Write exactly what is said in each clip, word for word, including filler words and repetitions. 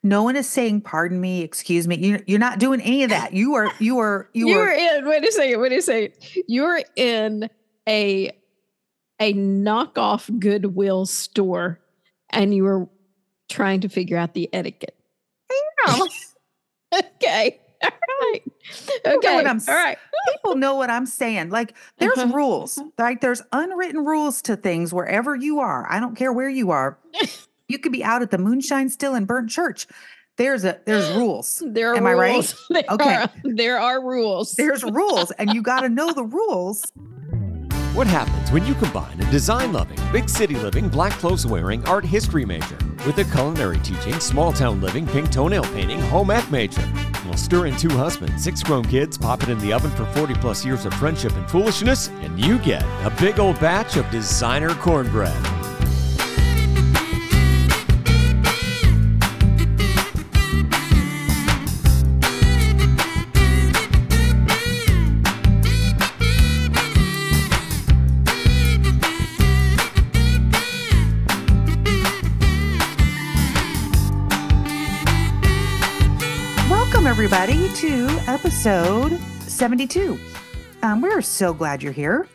No one is saying, pardon me, excuse me. You, you're not doing any of that. You are, you are, you You're are. in, wait a second, wait a second. You're in a, a knockoff Goodwill store and you were trying to figure out the etiquette. Yeah. Okay. All right. People Okay. know what I'm, All right. People know what I'm saying. Like there's Uh-huh. rules, like there's unwritten rules to things wherever you are. I don't care where you are. You could be out at the Moonshine Still and Burnt Church. There's a, there's rules. There are Am rules. I right? There Okay. Are, there are rules. There's rules and you got to know the rules. What happens when you combine a design-loving, big city living, black clothes-wearing art history major with a culinary teaching, small-town living, pink toenail painting, home ec major? We'll stir in two husbands, six grown kids, pop it in the oven for forty plus years of friendship and foolishness, and you get a big old batch of designer cornbread. Everybody to episode seventy-two. Um, we're so glad you're here.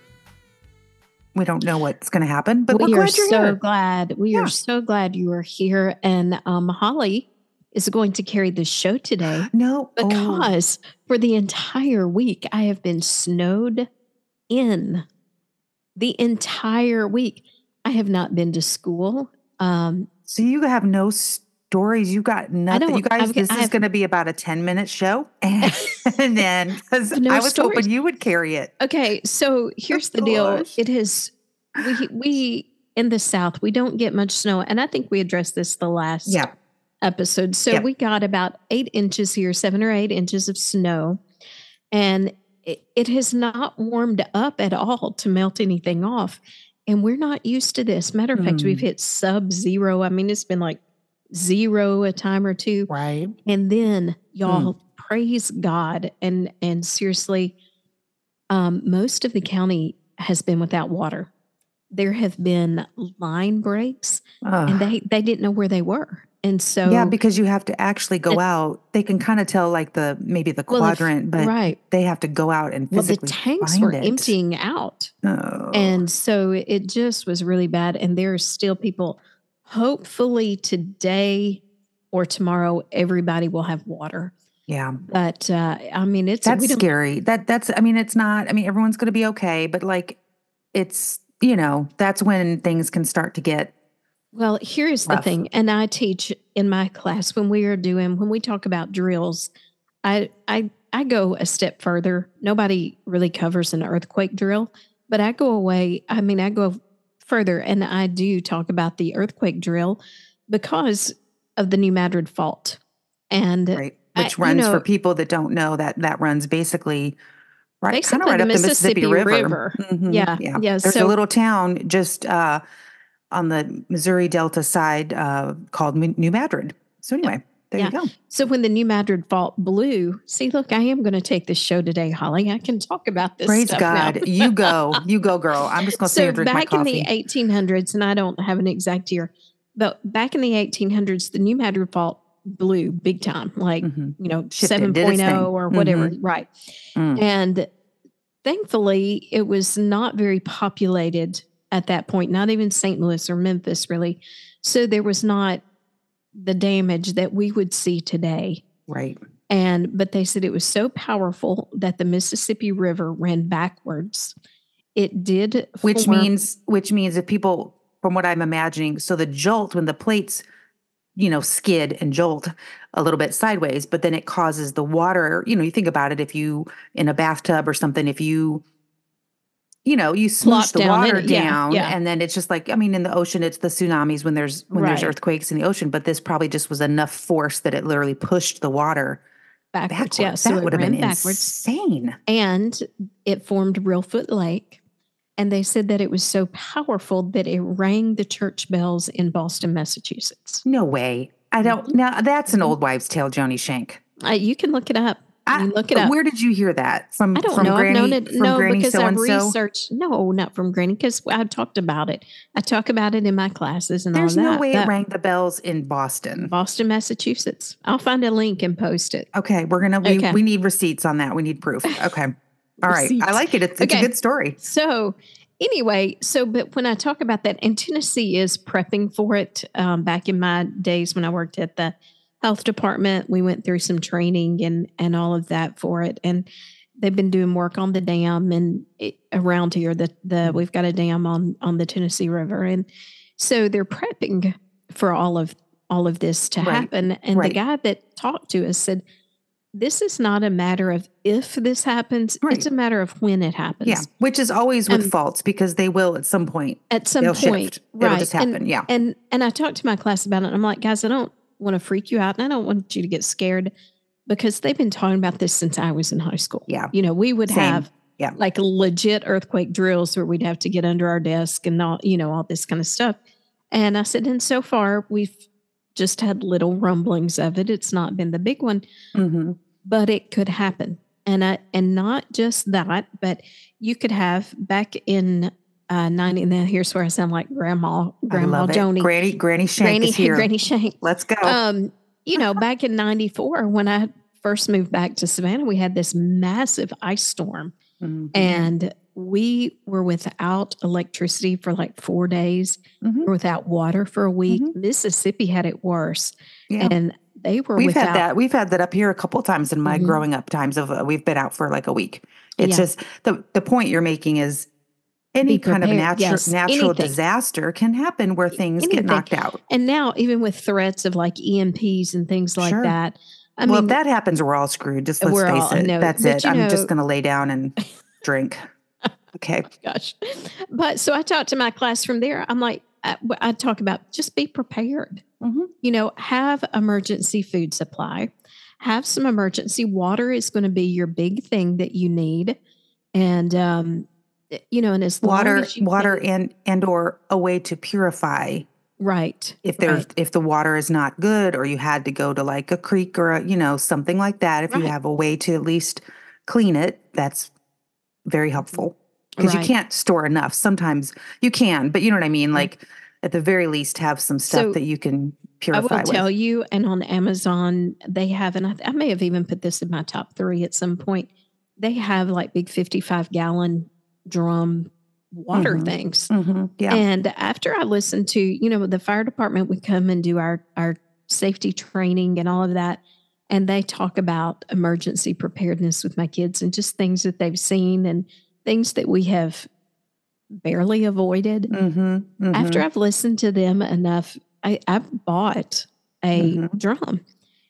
We don't know what's going to happen, but we we're are glad you're so here. glad. We Yeah. are so glad you are here. And um, Holly is going to carry the show today. No, because oh. for the entire week I have been snowed in. The entire week I have not been to school. Um, so you have no stories. You got nothing. You guys, I've, this I've, is going to be about a ten minute show. And, and then, because no I was stories. hoping you would carry it. Okay. So here's oh, the deal. gosh. It is, we, we, in the South, we don't get much snow. And I think we addressed this the last yeah. episode. So yep. we got about eight inches here, seven or eight inches of snow. And it, it has not warmed up at all to melt anything off. And we're not used to this. Matter of mm. fact, we've hit sub zero. I mean, it's been like zero a time or two. Right. And then y'all mm. praise God. And, and seriously, um, most of the county has been without water. There have been line breaks Ugh. and they, they didn't know where they were. And so, yeah, because you have to actually go it, out. They can kind of tell like the, maybe the well, quadrant, if, but right. they have to go out and physically Well, the tanks find were it. emptying out. Oh. And so it just was really bad. And there are still people, hopefully today or tomorrow, everybody will have water. Yeah. But uh, I mean, it's, that's scary. That that's, I mean, it's not, I mean, everyone's going to be okay, but like, it's, you know, that's when things can start to get Well, here's rough. the thing. And I teach in my class when we are doing, when we talk about drills, I, I, I go a step further. Nobody really covers an earthquake drill, but I go away. I mean, I go further and I do talk about the earthquake drill because of the New Madrid Fault. And right. Which I, runs you know, for people that don't know that that runs basically right, kind of basically right the up Mississippi the Mississippi River. River. Mm-hmm. Yeah. Yeah. yeah. There's so, a little town just uh, on the Missouri Delta side uh, called New Madrid. So anyway, there yeah. you go. So when the New Madrid Fault blew, see, look, I am going to take this show today, Holly. I can talk about this Praise stuff God. now. You go. You go, girl. I'm just going to so sit here and drink my back in coffee. the eighteen hundreds, and I don't have an exact year, but back in the eighteen hundreds, the New Madrid Fault blew big time, like, mm-hmm. you know, Shifted, seven point oh or whatever. Mm-hmm. Right. Mm. And thankfully, it was not very populated at that point, not even Saint Louis or Memphis, really. So there was not the damage that we would see today. Right. And, but they said it was so powerful that the Mississippi River ran backwards. It did. Which form, means, which means if people, from what I'm imagining, so the jolt, when the plates, you know, skid and jolt a little bit sideways, but then it causes the water, you know, you think about it, if you, in a bathtub or something, if you, you know, you smoosh the down water in, yeah, down yeah. and then it's just like, I mean, in the ocean, it's the tsunamis when there's, when right. there's earthquakes in the ocean, but this probably just was enough force that it literally pushed the water backwards. backwards. Yeah, so that would have been backwards. insane. And it formed Reelfoot Lake. And they said that it was so powerful that it rang the church bells in Boston, Massachusetts. No way. I don't, now that's an old wives' tale, Joni Shank. Uh, you can look it up. I mean, look it but up. Where did you hear that? From I don't from know. Granny, I've known it. from No, Granny because so I've and so? researched. No, not from Granny, because I talked about it. I talk about it in my classes and There's all no that. way but it rang the bells in Boston. Boston, Massachusetts. I'll find a link and post it. Okay, we're gonna we, Okay. we need receipts on that. We need proof. Okay. All right. I Receipts. like it. It's, it's Okay. a good story. So anyway, so but when I talk about that, and Tennessee is prepping for it. Um, back in my days when I worked at the health department, we went through some training and and all of that for it, and they've been doing work on the dam and it, around here. The the we've got a dam on on the Tennessee River, and so they're prepping for all of all of this to Right. happen. And Right. the guy that talked to us said, this is not a matter of if this happens, Right. it's a matter of when it happens. Yeah. Which is always with Um, faults because they will at some point. At some They'll point, shift. right? It'll just happen. And, yeah. and and I talked to my class about it. And I'm like, guys, I don't want to freak you out, and I don't want you to get scared because they've been talking about this since I was in high school. Yeah. You know, we would Same. have Yeah. like legit earthquake drills where we'd have to get under our desk and all, you know, all this kind of stuff. And I said, and so far we've just had little rumblings of it. It's not been the big one, hmm but it could happen. And I, and not just that, but you could have back in uh, ninety. Now here's where I sound like Grandma, I Grandma love it. Joni, Granny, Granny Shank Granny, is here. Granny Shank. Let's go. Um, you know, back in ninety-four, when I first moved back to Savannah, we had this massive ice storm, Mhm. and we were without electricity for like four days. Mhm. We were without water for a week. Mhm. Mississippi had it worse, Yeah. and they were We've without. had that. We've had that up here a couple of times in my Mhm. growing up times of uh, we've been out for like a week. It's Yeah. just the the point you're making is any Be kind of prepared. natural Yes, natural anything. disaster can happen where things Anything. get knocked out. And now, even with threats of like E M Ps and things like Sure. that, I well, mean, if that happens, we're all screwed. Just let's we're face all- I it. know, That's but it. you I'm know- just going to lay down and drink. Okay. gosh. But so I talked to my class from there. I'm like, I, I talk about just be prepared. Mhm. You know, have emergency food supply, have some emergency water is going to be your big thing that you need. And, um, you know, and as long Water, as you water, can- and and or a way to purify right. if there's right. if the water is not good, or you had to go to like a creek or a, you know something like that. If you Right. have a way to at least clean it, that's very helpful because Right. you can't store enough. Sometimes you can, but you know what I mean. Like at the very least, have some stuff So, that you can I purify will with. tell you, and on Amazon, they have, and I, I may have even put this in my top three at some point. They have like big fifty-five gallon drum water Mhm. things. hmm Yeah. And after I listened to, you know, the fire department would come and do our, our safety training and all of that. And they talk about emergency preparedness with my kids and just things that they've seen and things that we have barely avoided. hmm hmm After I've listened to them enough, I, I bought a Mhm. drum,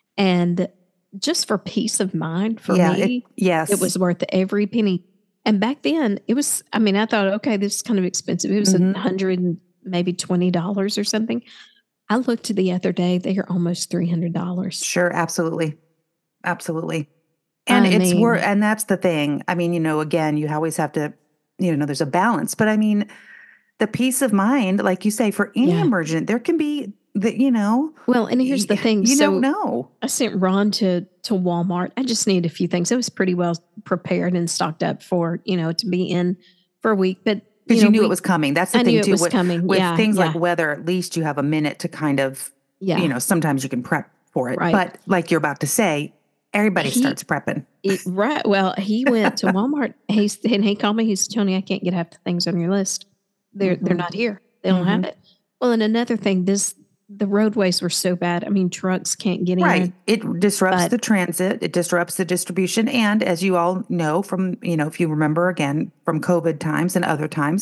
and just for peace of mind for yeah. me, It, yes. it was worth every penny. And back then it was, I mean, I thought, okay, this is kind of expensive. It was a Mhm. hundred and maybe twenty dollars or something. I looked the other day, they are almost three hundred dollars. Sure, absolutely. Absolutely. And I it's mean- worth, and that's the thing. I mean, you know, again, you always have to, you know, there's a balance, but I mean, the peace of mind, like you say, for any Yeah. emergent, there can be the, you know, Well, and here's the y- thing. you so don't know. I sent Ron to to Walmart. I just needed a few things. I was pretty well prepared and stocked up for, you know, to be in for a week. But Because you, know, knew we- it was coming. That's the I thing knew it too. was with coming. with Yeah, things yeah. like weather, at least you have a minute to kind of, Yeah. you know, sometimes you can prep for it. Right. But like you're about to say, everybody He- starts prepping. It- right. Well, he went to Walmart. He's and he called me. He's Tony, I can't get half the things on your list. They're they're Mhm. not here. They don't have Mhm. it. Well, and another thing, this the roadways were so bad. I mean, trucks can't get Right. in. It disrupts But- the transit. It disrupts the distribution. And as you all know from, you know, if you remember again from COVID times and other times,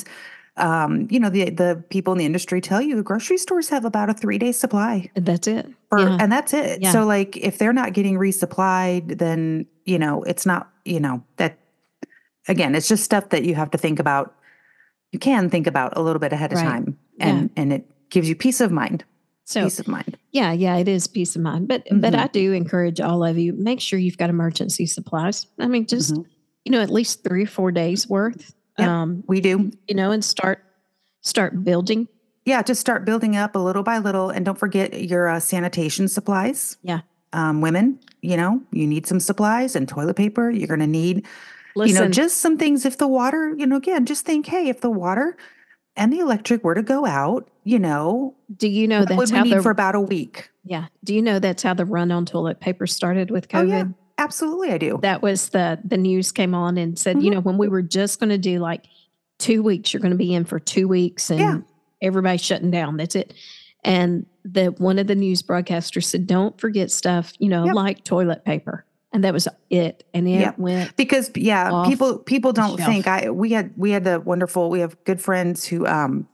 um, you know, the the people in the industry tell you the grocery stores have about a three day supply. That's it. For, yeah. And that's it. Yeah. So like if they're not getting resupplied, then, you know, it's not, you know, that again, it's just stuff that you have to think about. You can think about a little bit ahead of Right. time. And and it gives you peace of mind. So peace of mind. yeah, yeah, it is peace of mind. But but Mhm. I do encourage all of you, make sure you've got emergency supplies. I mean, just Mhm. you know, at least three or four days worth. Yep. Um, We do. you know, and start start building. Yeah, just start building up a little by little, and don't forget your uh, sanitation supplies. Yeah. um, women, you know, you need some supplies and toilet paper. You're going to need, Listen, you know, just some things. If the water, you know, again, just think, hey, if the water and the electric were to go out, you know, do you know what that's would we how need the for about a week? yeah? Do you know that's how the run on toilet paper started with Oh, yeah, COVID? absolutely. I do. That was the the news came on and said, you Mhm. know, when we were just going to do like two weeks, you're going to be in for two weeks, and Yeah. everybody's shutting down. That's it. And the one of the news broadcasters said, don't forget stuff, you know, Yep. like toilet paper. And that was it. And it Yep. went Because yeah, off people people the don't shelf. think I we had we had the wonderful we have good friends who um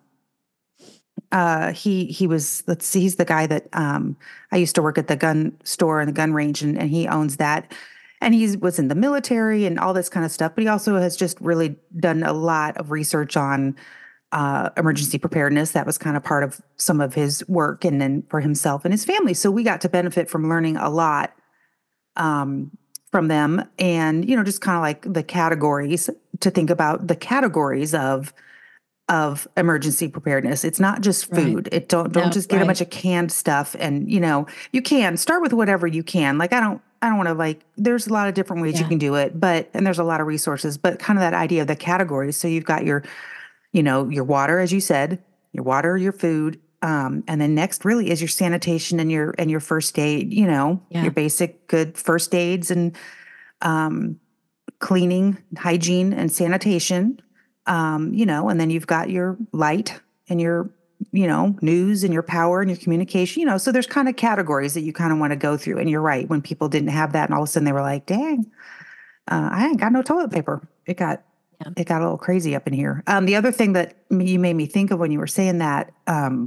uh he he was let's see he's the guy that um I used to work at the gun store and the gun range, and, and he owns that, and he was in the military and all this kind of stuff, but he also has just really done a lot of research on uh, emergency preparedness. That was kind of part of some of his work, and then for himself and his family. So we got to benefit from learning a lot um, from them, and you know, just kind of like the categories to think about the categories of of emergency preparedness. It's not just Right. food. It don't don't No, just get a right. bunch of canned stuff, and you know, you can start with whatever you can. Like I don't I don't want to like there's a lot of different ways you Yeah. can do it, but and there's a lot of resources, but kind of that idea of the categories. So you've got your you know, your water, as you said, your water, your food, um, and then next really is your sanitation and your and your first aid. You know, Yeah. your basic good first aids and um, cleaning, hygiene, and sanitation. Um, you know, and then you've got your light and your you know news and your power and your communication. You know, so there's kind of categories that you kind of want to go through. And you're right, when people didn't have that, and all of a sudden they were like, "Dang, uh, I ain't got no toilet paper." It got Yeah. it got a little crazy up in here. Um, the other thing that you made me think of when you were saying that, um,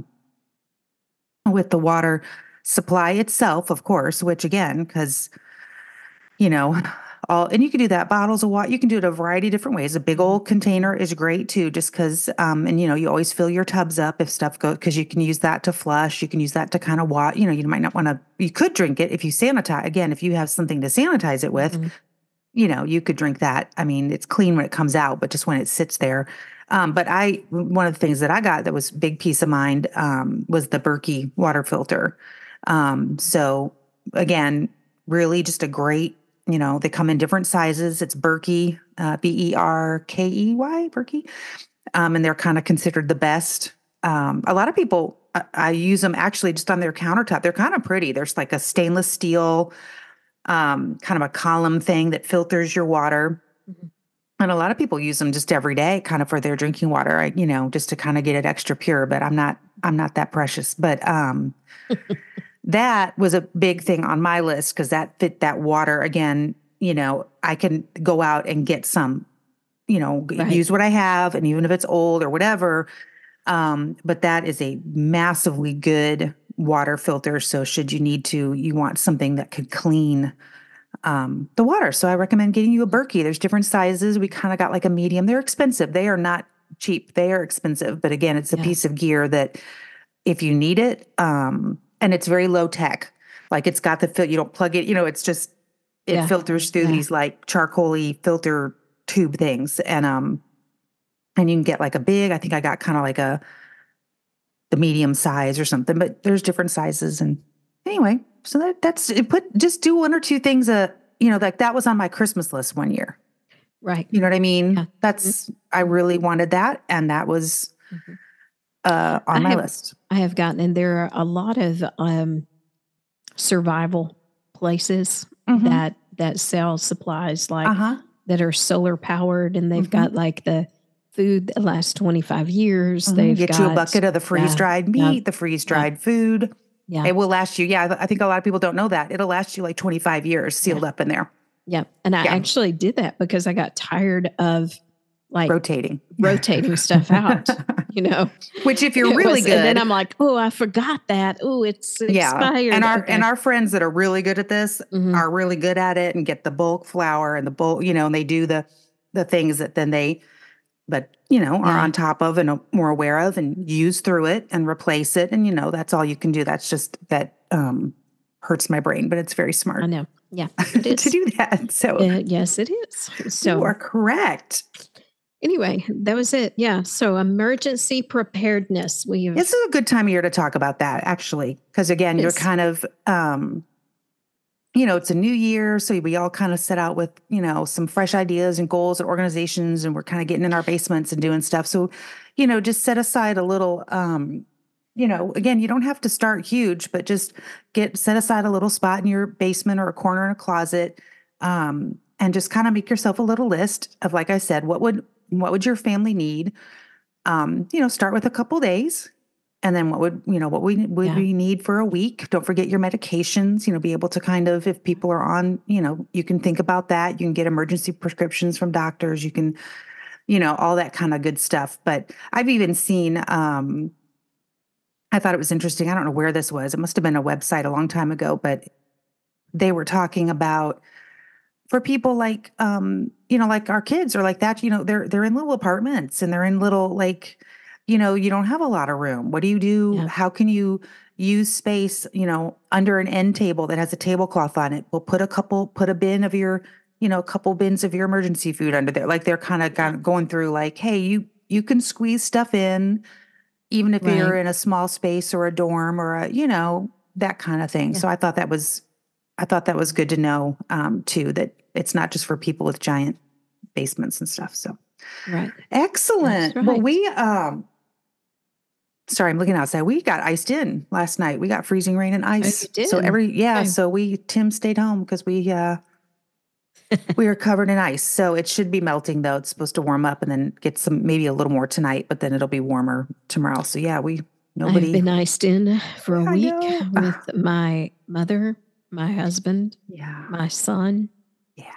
with the water supply itself, of course, which again, because you know, all and you can do that bottles of water. You can do it a variety of different ways. A big old container is great too, just because. Um, and you know, you always fill your tubs up if stuff goes, because you can use that to flush. You can use that to kind of wash. You know, you might not want to. You could drink it if you sanitize. Again, if you have something to sanitize it with. Mhm. You know, you could drink that. I mean, it's clean when it comes out, but just when it sits there. Um, but I, one of the things that I got that was big peace of mind um, was the Berkey water filter. Um, so again, really just a great, you know, they come in different sizes. It's Berkey, uh, B E R K E Y, Berkey. Um, and they're kind of considered the best. Um, a lot of people, I, I use them actually just on their countertop. They're kind of pretty. There's like a stainless steel um, kind of a column thing that filters your water. Mhm. And a lot of people use them just every day, kind of for their drinking water, I, you know, just to kind of get it extra pure, but I'm not, I'm not that precious. But um, that was a big thing on my list because that fit that water again, you know, I can go out and get some, you know, g- Right. use what I have. And even if it's old or whatever, um, but that is a massively good water filter. So should you need to, you want something that could clean um, the water. So I recommend getting you a Berkey. There's different sizes. We kind of got like a medium. They're expensive. They are not cheap. They are expensive. But again, it's a Yeah. piece of gear that if you need it, um, and it's very low tech. Like it's got the fil- you don't plug it, you know, it's just it Yeah. filters through Yeah. these like charcoaly filter tube things. And um and you can get like a big, I think I got kind of like a the medium size or something, but there's different sizes. And anyway, so that that's it put just do one or two things uh you know, like that was on my Christmas list one year. Right. You know what I mean? Yeah. That's I really wanted that, and that was Mhm. uh on I my have- list. I have gotten, and there are a lot of um, survival places Mhm. that that sell supplies like Uh-huh. that are solar powered, and they've Mhm. got like the food that lasts twenty-five years. Mhm. They've Get got you a bucket of the freeze dried yeah, meat, the freeze dried food. yeah, It will last you. Yeah, I I think a lot of people don't know that. It'll last you like twenty-five years sealed up in there, yeah. And I Yeah. actually did that because I got tired of like rotating. rotating stuff out. You know, Which if you're It really was- good, and then I'm like, oh, I forgot that. Oh, it's yeah. expired. And our Okay. and our friends that are really good at this Mhm. are really good at it and get the bulk flour and the bulk, you know, and they do the the things that then they but you know are Yeah. on top of and are more aware of and use through it and replace it. And you know, that's all you can do. That's just that um hurts my brain, but it's very I smart know. Yeah, it is. to do that. So Uh, yes, it is. you So are correct. anyway, that was it. Yeah. So emergency preparedness. We've This is a good time of year to talk about that, actually, because again, you're Yes. kind of, um, you know, it's a new year. So we all kind of set out with, you know, some fresh ideas and goals and organizations, and we're kind of getting in our basements and doing stuff. So, you know, just set aside a little, um, you know, again, you don't have to start huge, but just get set aside a little spot in your basement or a corner in a closet, um, and just kind of make yourself a little list of, like I said, what would what would your family need? Um, you know, start with a couple days, and then what would, you know, what we would Yeah. we need for a week? Don't forget your medications, you know, be able to kind of, if people are on, you know, you can think about that. You can get emergency prescriptions from doctors. You can, you know, all that kind of good stuff. But I've even seen, um, I thought it was interesting. I don't know where this was. It must have been a website a long time ago, but they were talking about, for people like, um, you know, like our kids or like that, you know, they're they're in little apartments and they're in little, like, you know, you don't have a lot of room. What do you do? Yeah. How can you use space, you know, under an end table that has a tablecloth on it? We'll put a couple, put a bin of your, you know, a couple bins of your emergency food under there. Like they're kind of going through like, hey, you you can squeeze stuff in, even if you're Right. in a small space or a dorm or a, you know, that kind of thing. Yeah. So I thought that was, I thought that was good to know, um, too, that it's not just for people with giant basements and stuff. So Right. excellent. That's Well, right. we, um, sorry, I'm looking outside. We got iced in last night. We got freezing rain and ice. you did? So every, yeah. Okay. So we, Tim stayed home because we, uh, we are covered in ice. So it should be melting though. It's supposed to warm up and then get some, maybe a little more tonight, but then it'll be warmer tomorrow. So yeah, we, I've nobody. been iced in for a I week know. with my mother, my husband, Yeah. my son. Yeah.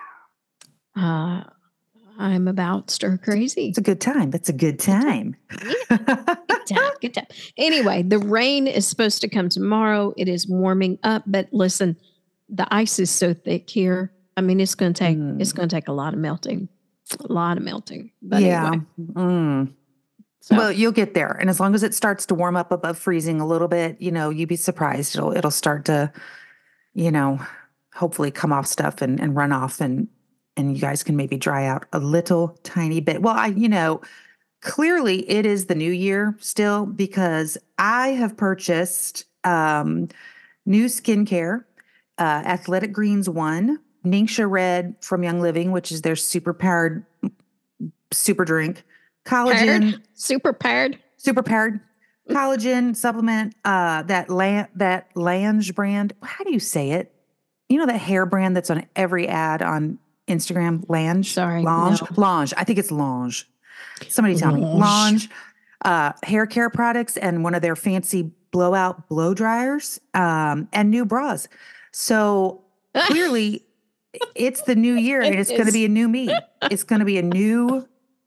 Uh, I'm about stir crazy. It's a good time. That's a good time. Good time, good time. Anyway, the rain is supposed to come tomorrow. It is warming up, but listen, the ice is so thick here. I mean, it's going to take Mm. it's going to take a lot of melting, a lot of melting. But Yeah. anyway, Mm. so Well, you'll get there. And as long as it starts to warm up above freezing a little bit, you know, you'd be surprised. It'll it'll start to, you know, hopefully come off stuff and, and run off, and and you guys can maybe dry out a little tiny bit. Well, I, you know, clearly it is the new year still, because I have purchased um new skincare, uh Athletic Greens one, Ningxia Red from Young Living, which is their super powered super drink, collagen, paired, super paired. super powered collagen supplement, uh, that la- that Lange brand. How do you say it? You know that hair brand that's on every ad on Instagram? Lange? Sorry, Lange? no. Lange. I think it's Lange. Somebody tell me. Lange. Lange, uh, hair care products, and one of their fancy blowout blow dryers, um, and new bras. So clearly it's the new year and It it's going to is. be a new me. It's going to be a new,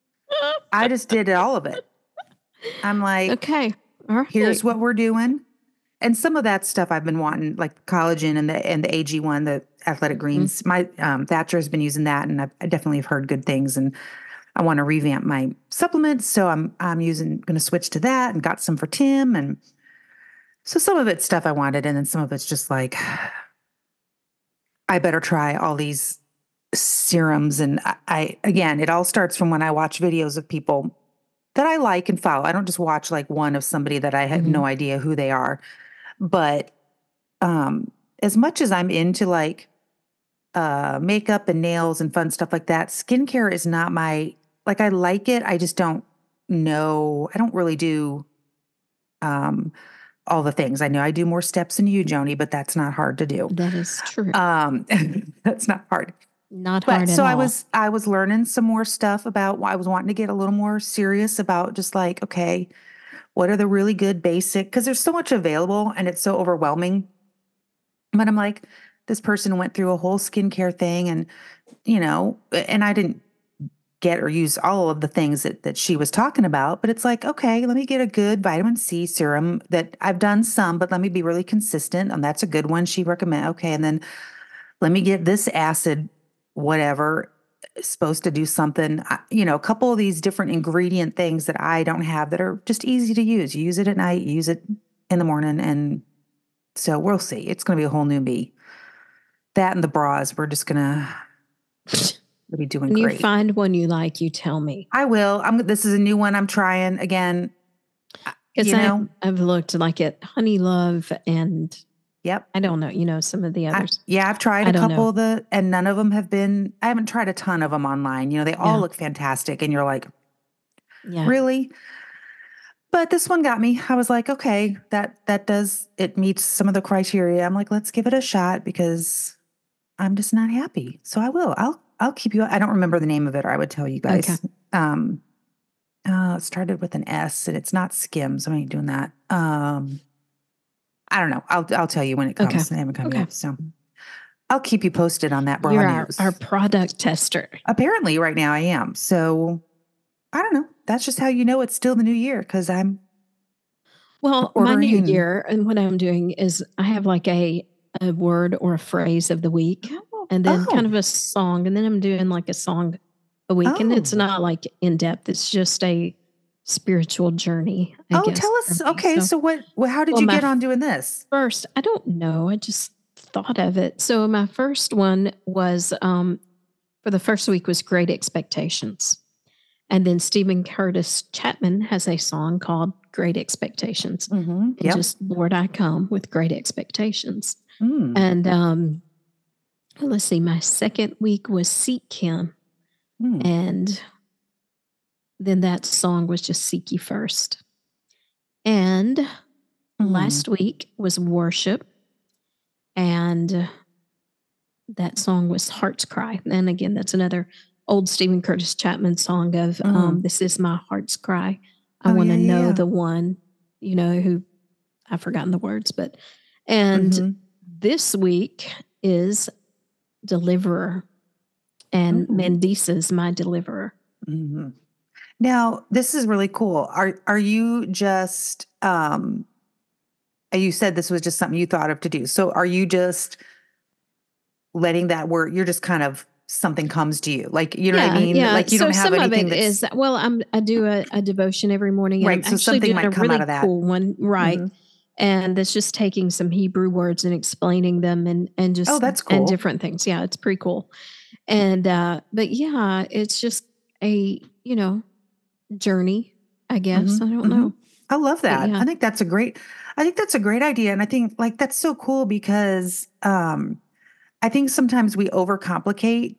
I just did all of it. I'm like, Okay, all right. here's what we're doing. And some of that stuff I've been wanting, like collagen and the and the A G one, the Athletic Greens. My um, Thatcher has been using that, and I've, I definitely have heard good things. And I want to revamp my supplements, so I'm I'm using going to switch to that, and got some for Tim. And so some of it's stuff I wanted, and then some of it's just like, I better try all these serums. And I, I again, it all starts from when I watch videos of people that I like and follow. I don't just watch like one of somebody that I have Mhm. no idea who they are. But um, as much as I'm into like uh, makeup and nails and fun stuff like that, skincare is not my, like, I like it. I just don't know. I don't really do um, all the things. I know I do more steps than you, Joni, but that's not hard to do. That is true. Um, that's not hard. Not But hard at so all. I was I was learning some more stuff about, I was wanting to get a little more serious about just like, okay, what are the really good basic, because there's so much available and it's so overwhelming. But I'm like, this person went through a whole skincare thing, and you know, and I didn't get or use all of the things that that she was talking about, but it's like, okay, let me get a good vitamin C serum that I've done some, but let me be really consistent. And that's a good one she recommended. Okay. And then let me get this acid, whatever, supposed to do something, I- you know, a couple of these different ingredient things that I don't have that are just easy to use. You use it at night, you use it in the morning. And so we'll see. It's going to be a whole new me. That and the bras, we're just going to be doing When you great. find one you like, you tell me. I will. I'm. This is a new one I'm trying again. Because You know, I've looked like at Honey Love and Yep. I don't know. You know, some of the I, others. yeah, I've tried I a don't couple know. of the, and none of them have been, I haven't tried a ton of them online. You know, they all Yeah. look fantastic and you're like, Yeah. really? But this one got me. I was like, okay, that, that does, it meets some of the criteria. I'm like, let's give it a shot because I'm just not happy. So I will, I'll, I'll keep you, I don't remember the name of it or I would tell you guys. Okay. Um, uh, it started with an S and it's not Skims. I ain't doing that. Um, I don't know. I'll, I'll tell you when it comes. Okay. They haven't come Okay. yet. So I'll keep you posted on that bra You're our, news. our product tester. Apparently right now I am. So I don't know. That's just how you know it's still the new year because I'm Well, my ordering new and- year and what I'm doing is I have like a, a word or a phrase of the week and then kind of Oh. a song. And then I'm doing like a song a week. And it's Oh. not like in depth. It's just a spiritual journey, I Oh, guess. tell for us. me. Okay. So, So what, well, how did Well, you my get on doing this? first, I don't know. I just thought of it. So my first one was um, for the first week was Great Expectations. And then Stephen Curtis Chapman has a song called Great Expectations. Mm-hmm. And Yep. just Lord, I come with great expectations. Mm. And um, let's see, my second week was Seek Him. Mm. And then that song was just Seek Ye First. And Mm. last week was Worship. And that song was Heart's Cry. And again, that's another old Stephen Curtis Chapman song of Mm. um, This Is My Heart's Cry. I Oh, want to yeah, yeah, know yeah. the one, you know, who I've forgotten the words, but and Mhm. this week is Deliverer. And Ooh. Mandisa's My Deliverer. Mm-hmm. Now, this is really cool. Are are you just um you said this was just something you thought of to do. So are you just letting that word, you're just kind of something comes to you. Like, you know yeah, what I mean? Yeah. Like you so don't have some anything of it that's is that, well, I'm I do a, a devotion every morning, and right. I'm So actually something doing might a come really out of that. cool one, right? Mhm. And that's just taking some Hebrew words and explaining them, and and just Oh, that's and cool. different things. Yeah, it's pretty cool. And uh, but yeah, it's just a you know journey, I guess. Mhm. I don't Mhm. know. I love But that. yeah. I think that's a great, I think that's a great idea. And I think like that's so cool because um I think sometimes we overcomplicate.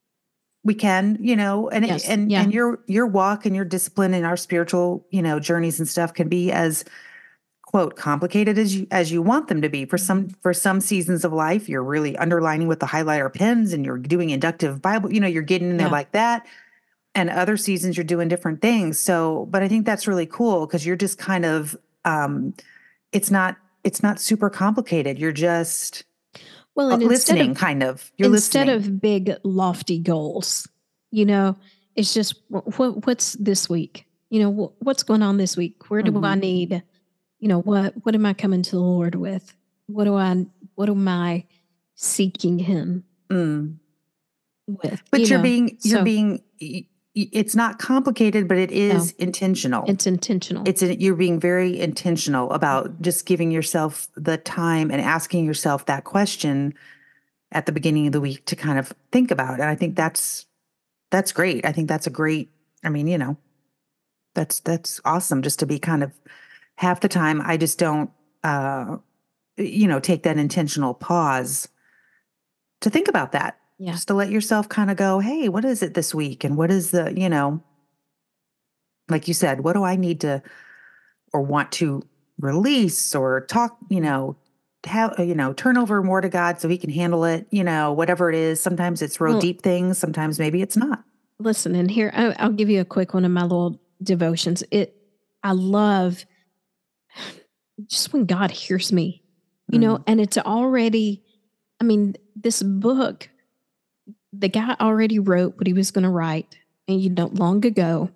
We can, you know, and Yes. and Yeah. and your your walk and your discipline and our spiritual, you know, journeys and stuff can be as quote complicated as you as you want them to be. For some for some seasons of life, you're really underlining with the highlighter pens and you're doing inductive Bible, you know, you're getting in there Yeah. like that. And other seasons you're doing different things. So, but I think that's really cool because you're just kind of um it's not it's not super complicated. You're just Well, uh, and instead listening of kind of. You're instead listening. of big lofty goals, you know, it's just what, what what's this week? You know, wh- what's going on this week? Where do Mhm. I need? You know, what what am I coming to the Lord with? What do I what am I seeking Him Mm. with? But you you're know, being you're so being y- y- it's not complicated, but it is no, intentional. it's intentional. It's a, you're being very intentional about just giving yourself the time and asking yourself that question at the beginning of the week to kind of think about. And I think that's that's great. I think that's a great, I mean, you know, that's that's awesome just to be kind of half the time I just don't uh you know, take that intentional pause to think about that. Yeah. Just to let yourself kind of go, "Hey, what is it this week? And what is the, you know, like you said, what do I need to or want to release or talk, you know, have, you know, turn over more to God so he can handle it, you know, whatever it is. Sometimes it's real Well, deep things, sometimes maybe it's not." listen, and here I, I'll give you a quick one of my little devotions. It I love just when God hears me, you know, Mm. and it's already. I mean, this book, the guy already wrote what he was going to write, and you know, long ago.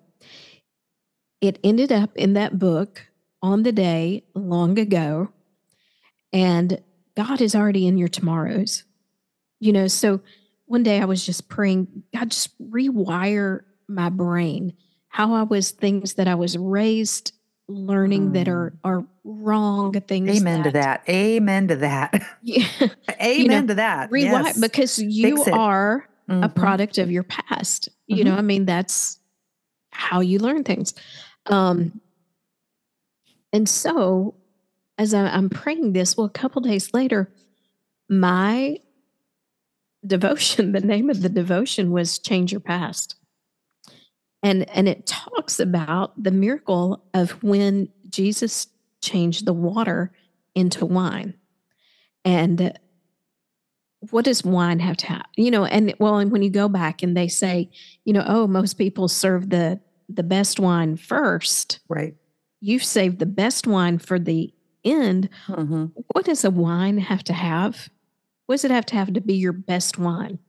It ended up in that book on the day long ago, and God is already in your tomorrows. You know, so one day I was just praying, God, just rewire my brain, how I was things that I was raised learning that are are wrong things. Amen to that. Amen to that. Yeah, Amen you know, to that. rewire Yes. because you Fix it. are a Mhm. product of your past. You Mhm. know, I mean, that's how you learn things. Um, and so as I, I'm praying this, well, a couple days later, my devotion, the name of the devotion was Change Your Past. And, and it talks about the miracle of when Jesus changed the water into wine. And what does wine have to have? You know, and well, and when you go back and they say, you know, oh, most people serve the the best wine first. Right. You've saved the best wine for the end. Mm-hmm. What does a wine have to have? What does it have to have to be your best wine?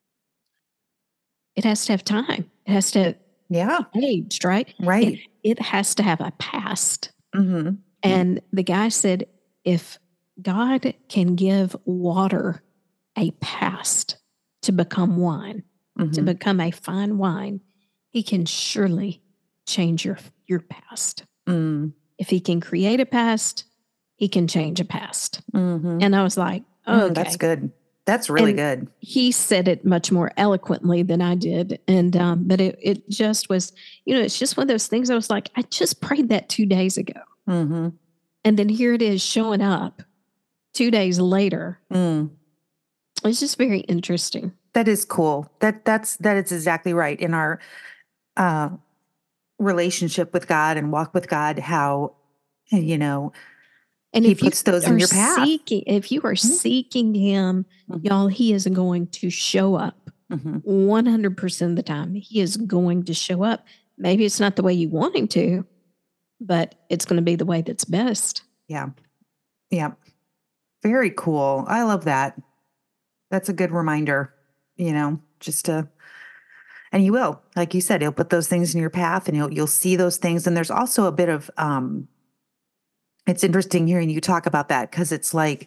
It has to have time. It has to Yeah. be aged, right? Right. It, it has to have a past. Mm-hmm. And the guy said, if God can give water a past to become wine, Mm-hmm. to become a fine wine, he can surely change your, your past. Mm. If he can create a past, he can change a past. Mm-hmm. And I was like, oh, Mm, okay. that's good. That's really And good. He said it much more eloquently than I did. And, um, but it, it just was, you know, it's just one of those things I was like, I just prayed that two days ago. Mm-hmm. And then here it is showing up two days later. Mm. It's just very interesting. That is cool. That that's that is exactly right. In our uh, relationship with God and walk with God, how you know And He if you puts those are in your path. seeking, if you are Mhm. seeking Him, Mhm. y'all, He is going to show up Mhm. one hundred percent of the time. He is going to show up. Maybe it's not the way you want Him to, but it's going to be the way that's best. Yeah, yeah, very cool. I love that. That's a good reminder. You know, just to, and you will, like you said, He'll put those things in your path, and you'll you'll see those things. And there's also a bit of um, it's interesting hearing you talk about that, because it's like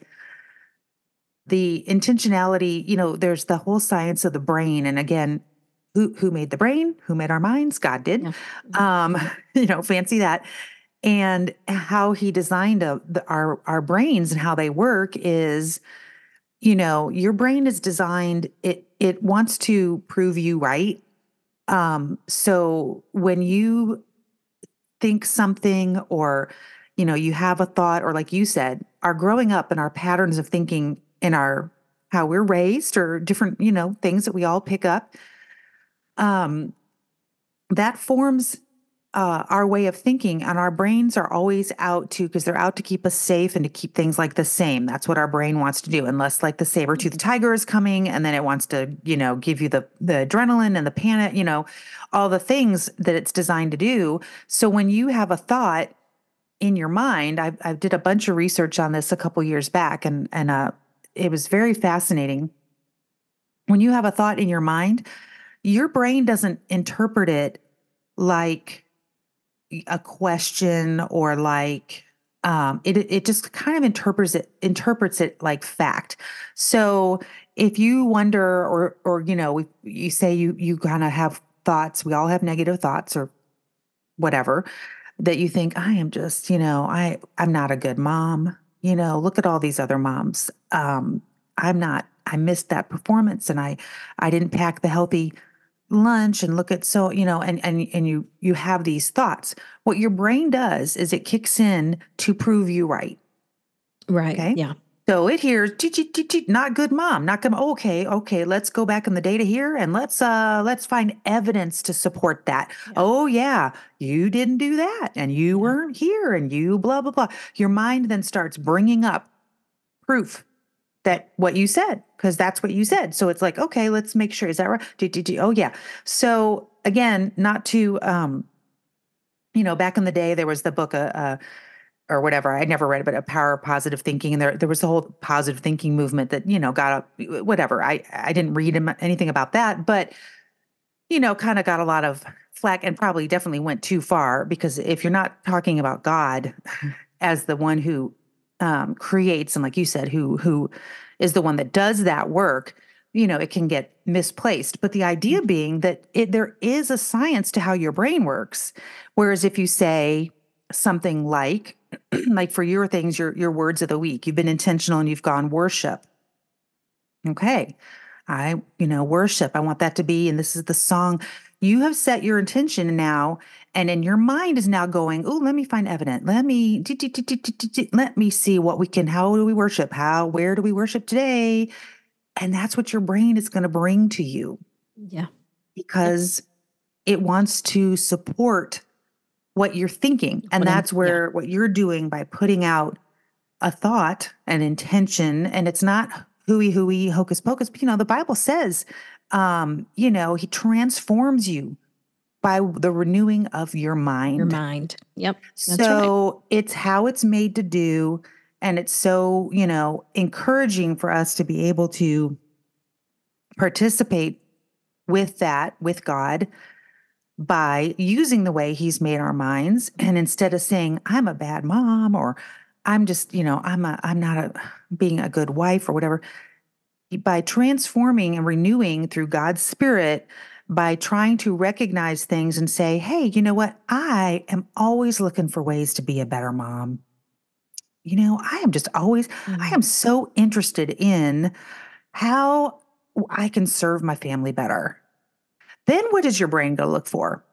the intentionality. You know, there's the whole science of the brain, and again, who who made the brain? Who made our minds? God did. Yeah. Um, you know, fancy that. And how He designed a, the, our our brains and how they work is, you know, your brain is designed. It it wants to prove you right. Um, so when you think something, or you know, you have a thought, or like you said, our growing up and our patterns of thinking in our how we're raised, or different, you know, things that we all pick up, um, that forms uh, our way of thinking. And our brains are always out to, because they're out to keep us safe and to keep things like the same. That's what our brain wants to do. Unless like the saber-toothed tiger is coming, and then it wants to, you know, give you the the adrenaline and the panic, you know, all the things that it's designed to do. So when you have a thought in your mind, I I did a bunch of research on this a couple years back, and and uh, it was very fascinating. When you have a thought in your mind, your brain doesn't interpret it like a question, or like um, it it just kind of interprets it interprets it like fact. So if you wonder, or or you know, if you say you you kind of have thoughts, we all have negative thoughts or whatever, that you think, I am just, you know, I I'm not a good mom. You know, look at all these other moms. Um, I'm not. I missed that performance, and I I didn't pack the healthy lunch, and look at, so you know, and and and you you have these thoughts. What your brain does is it kicks in to prove you right. Right. Okay. Yeah. So it hears, "Chee, chee, chee, chee, not good mom, not good. Okay, okay, let's go back in the data here, and let's uh let's find evidence to support that. Yeah. Oh yeah, you didn't do that, and you Yeah. weren't here, and you blah blah blah." Your mind then starts bringing up proof that what you said, because that's what you said. So it's like, okay, let's make sure. Is that right? Do, do, do. Oh yeah. So again, not to, um, you know, back in the day, there was the book, uh, uh or whatever. I never read it, but A Power of Positive Thinking. And there, there was the whole positive thinking movement that, you know, got up, whatever. I, I didn't read anything about that, but, you know, kind of got a lot of flack, and probably definitely went too far, because if you're not talking about God as the one who um, creates, and like you said, who who is the one that does that work, you know, it can get misplaced. But the idea being that it, there is a science to how your brain works. Whereas if you say something like, like for your things, your your words of the week, you've been intentional and you've gone worship. Okay, I, you know, worship. I want that to be, and this is the song. You have set your intention now, and in your mind is now going, oh, let me find evidence. Let me, let me see what we can, how do we worship? How, where do we worship today? And that's what your brain is going to bring to you. Yeah. Because it wants to support what you're thinking. And What I'm- that's where yeah. what you're doing by putting out a thought, an intention, and it's not hooey hooey hocus pocus. You know, the Bible says, um, you know, he transforms you by the renewing of your mind. Your mind. Yep. That's so right. it's how it's made to do. And it's so, you know, encouraging for us to be able to participate with that, with God, by using the way he's made our minds. And instead of saying, I'm a bad mom, or I'm just, you know, I'm a, I'm not a, being a good wife or whatever, by transforming and renewing through God's Spirit, by trying to recognize things and say, hey, you know what? I am always looking for ways to be a better mom. You know, I am just always, Mm-hmm. I am so interested in how I can serve my family better. Then what is your brain going to look for?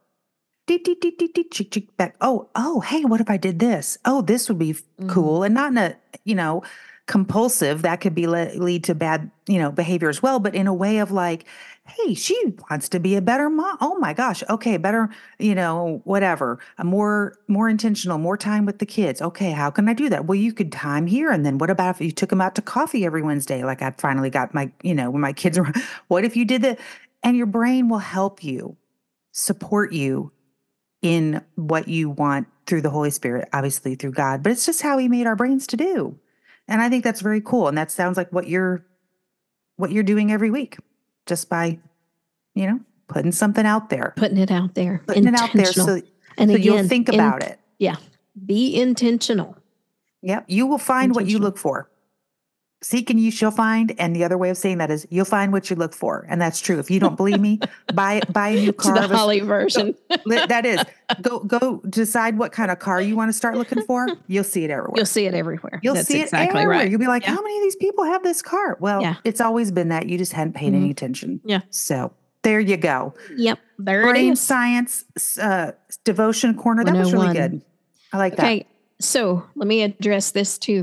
Back. Oh, oh, hey, what if I did this? Oh, this would be Mm-hmm. cool. And not in a, you know, compulsive, that could be le- lead to bad, you know, behavior as well, but in a way of like, hey, she wants to be a better mom. Oh my gosh. Okay. Better, you know, whatever, a more, more intentional, more time with the kids. Okay. How can I do that? Well, you could time here. And then what about if you took them out to coffee every Wednesday? Like I finally got my, you know, when my kids were, what if you did that? And your brain will help you, support you in what you want through the Holy Spirit, obviously through God, but it's just how he made our brains to do. And I think that's very cool. And that sounds like what you're, what you're doing every week, just by, you know, putting something out there, Putting it out there. putting it out there. So, and so again, you'll think in- about it. Yeah. Be intentional. Yep. You will find what you Intentional. look for. Seek and you shall find. And the other way of saying that is you'll find what you look for. And that's true. If you don't believe me, buy, buy a new car. To the Holly version. Go, that is, go, go decide what kind of car you want to start looking for. You'll see it everywhere. You'll see it everywhere. You'll That's see it exactly everywhere. right. You'll be like, Yeah. how many of these people have this car? Well, Yeah. it's always been that. You just hadn't paid Mhm. any attention. Yeah. So there you go. Yep. There Brain it is. science uh, devotion corner. That was really one oh one. good. I like that. Okay. So let me address this too.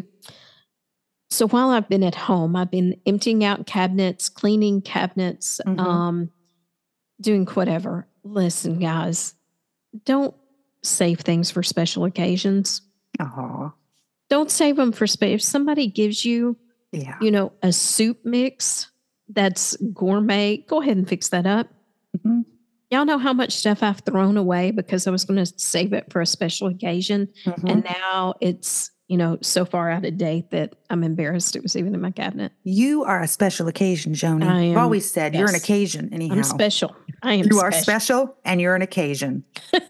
So while I've been at home, I've been emptying out cabinets, cleaning cabinets, Mhm. um, doing whatever. Listen, guys, don't save things for special occasions. Oh, Don't save them for space. If somebody gives you, yeah. you know, a soup mix that's gourmet, go ahead and fix that up. Mhm. Y'all know how much stuff I've thrown away because I was going to save it for a special occasion. Mhm. And now it's, you know, so far out of date that I'm embarrassed it was even in my cabinet. You are a special occasion, Joni. I I've am, always said you're an yes. occasion. Anyhow, I'm special. I am you are special. special, and you're an occasion.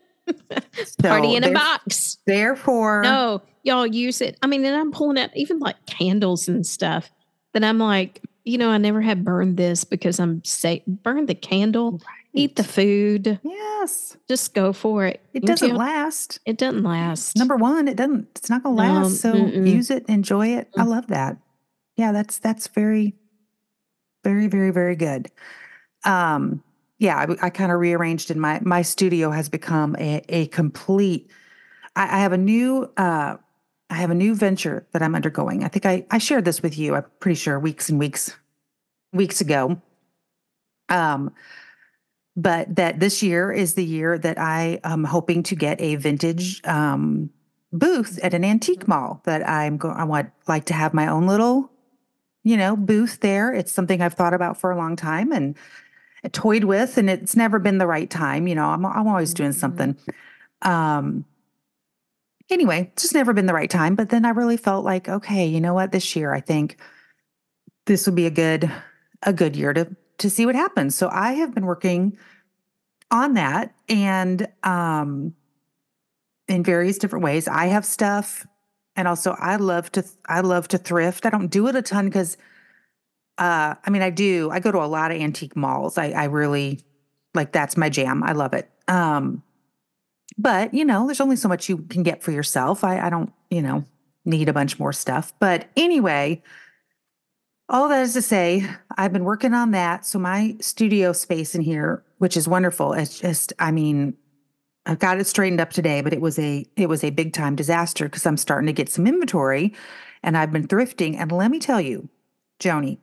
Party So in a there- box. Therefore, No, y'all use it. I mean, and I'm pulling out even like candles and stuff that I'm like, you know, I never have burned this because I'm say burn the candle, eat the food, yes, just go for it. it You doesn't know, last. It doesn't last. Number one, it doesn't. It's not going to No, last. So mm-mm. use it, enjoy it. I Mm. love that. Yeah, that's that's very, very, very, very good. Um, yeah, I, I kind of rearranged in my my studio has become a a complete. I, I have a new uh, I have a new venture that I'm undergoing. I think I I shared this with you. I'm pretty sure weeks and weeks weeks ago. Um, but that this year is the year that I am hoping to get a vintage um, booth at an antique mall. That I'm going. I want like to have my own little, you know, booth there. It's something I've thought about for a long time and toyed with, and it's never been the right time. You know, I'm I'm always doing something. Um, anyway, it's just never been the right time. But then I really felt like, okay, you know what? This year, I think this would be a good a good year to to see what happens. So I have been working on that, and um, in various different ways. I have stuff, and also I love to I love to thrift. I don't do it a ton because, uh, I mean, I do. I go to a lot of antique malls. I, I really like that's my jam. I love it. Um, but you know, there's only so much you can get for yourself. I, I don't, you know, need a bunch more stuff. But anyway, All that is to say, I've been working on that. So my studio space in here, which is wonderful, it's just, I mean, I've got it straightened up today, but it was a it was a big time disaster because I'm starting to get some inventory and I've been thrifting. And let me tell you, Joni,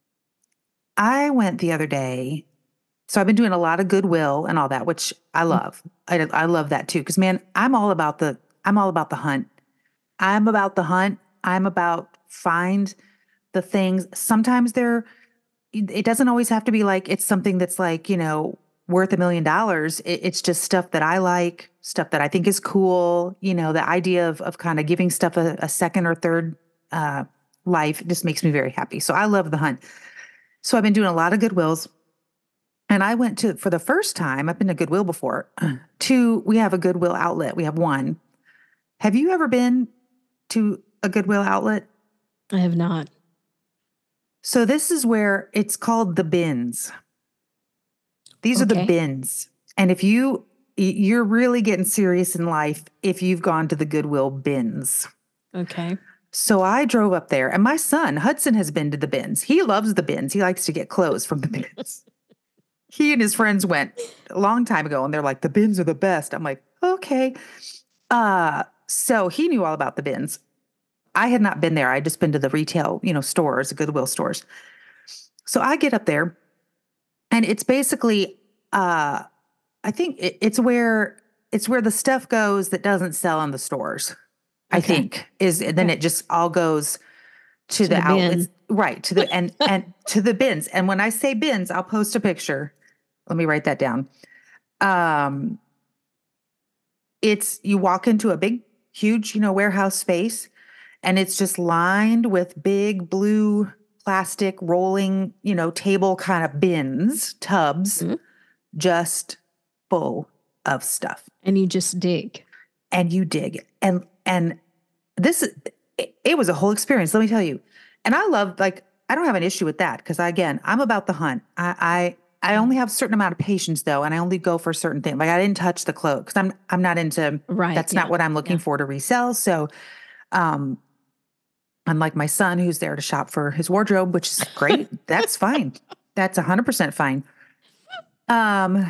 I went the other day. So I've been doing a lot of Goodwill and all that, which I love. I, I love that too. Cause man, I'm all about the, I'm all about the hunt. I'm about the hunt. I'm about find the things. Sometimes they're, it doesn't always have to be like, it's something that's like, you know, worth a million dollars. It, it's just stuff that I like, stuff that I think is cool. You know, the idea of, of kind of giving stuff a, a second or third uh, life just makes me very happy. So I love the hunt. So I've been doing a lot of Goodwills. And I went to, for the first time, I've been to Goodwill before, to, we have a Goodwill outlet. We have one. Have you ever been to a Goodwill outlet? I have not. So this is where it's called the bins. These okay. are the bins. And if you, you're really getting serious in life if you've gone to the Goodwill bins. Okay. So I drove up there and my son, Hudson, has been to the bins. He loves the bins. He likes to get clothes from the bins. He and his friends went a long time ago and they're like, the bins are the best. I'm like, okay. Uh, so he knew all about the bins. I had not been there. I'd just been to the retail, you know, stores, Goodwill stores. So I get up there and it's basically, uh, I think it, it's where, it's where the stuff goes that doesn't sell in the stores. Okay. I think is, and then it just all goes to, to the, the outlets, right. To the, and, and to the bins. And when I say bins, I'll post a picture. Let me write that down. Um, it's, you walk into a big, huge, you know, warehouse space, and it's just lined with big blue plastic rolling, you know, table kind of bins, tubs, mm-hmm. just full of stuff. And you just dig. And you dig. And, and this, it, it was a whole experience, let me tell you. And I love, like, I don't have an issue with that because, again, I'm about the hunt. I, I, I only have a certain amount of patience though, and I only go for certain things. Like I didn't touch the clothes because I'm I'm not into right. That's yeah. not what I'm looking yeah. for to resell. So, um, unlike my son who's there to shop for his wardrobe, which is great. That's fine. That's a hundred percent fine. Um,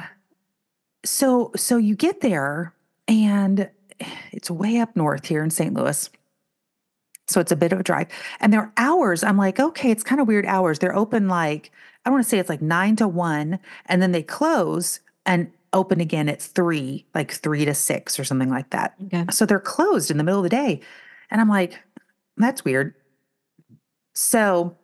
so so you get there and it's way up north here in Saint Louis. So it's a bit of a drive. And there are hours. I'm like, okay, it's kind of weird hours. They're open like, I want to say it's like nine to one, and then they close and open again at three, like three to six or something like that. Okay. So they're closed in the middle of the day. And I'm like, that's weird. So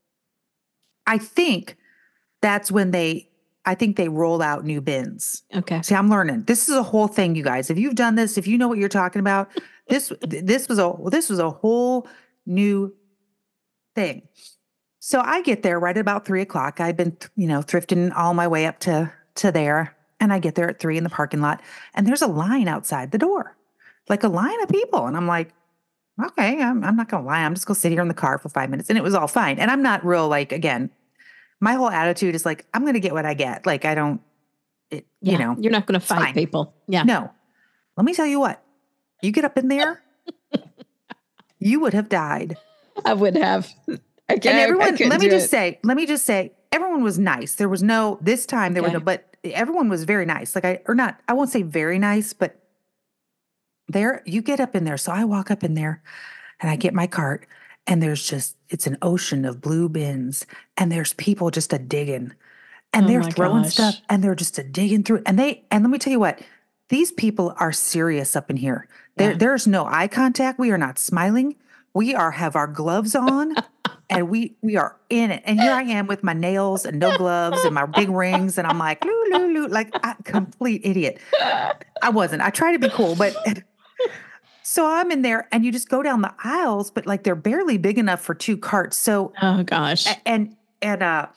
I think that's when they, I think they roll out new bins. Okay. See, I'm learning. This is a whole thing, you guys. If you've done this, if you know what you're talking about, this, this was a, this was a whole new thing. So I get there right at about three o'clock. I've been, you know, thrifting all my way up to, to there. And I get there at three in the parking lot and there's a line outside the door, like a line of people. And I'm like, okay, I'm, I'm not going to lie. I'm just going to sit here in the car for five minutes. And it was all fine. And I'm not real, like, again, my whole attitude is like, I'm going to get what I get. Like, I don't, it, yeah, you know. You're not going to fight fine. people. Yeah. No. Let me tell you what, you get up in there, you would have died. I would have. I can't, and everyone, I let me just it. say, let me just say, everyone was nice. There was no, this time there okay. was no, but everyone was very nice. Like I, or not, I won't say very nice, but there, you get up in there. So I walk up in there and I get my cart and there's just, it's an ocean of blue bins and there's people just a digging and oh they're throwing gosh. stuff and they're just a digging through. And they, and let me tell you what, these people are serious up in here. There, yeah. There's no eye contact. We are not smiling. We are, have our gloves on and we, we are in it. And here I am with my nails and no gloves and my big rings. And I'm like, loo, loo, loo, like a complete idiot. I wasn't, I try to be cool, but so I'm in there and you just go down the aisles, but like they're barely big enough for two carts. So, oh gosh. And, and, uh,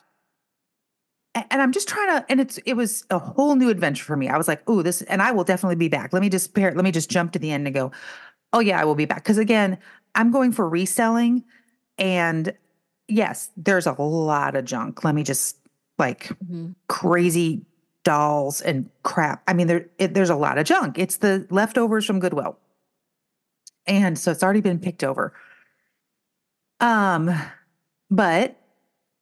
and I'm just trying to, and it's, it was a whole new adventure for me. I was like, oh, this, and I will definitely be back. Let me just pair, let me just jump to the end and go, oh yeah, I will be back. Cause again, I'm going for reselling and yes, there's a lot of junk. Let me just like mm-hmm. crazy dolls and crap. I mean, there, it, there's a lot of junk. It's the leftovers from Goodwill. And so it's already been picked over. Um, but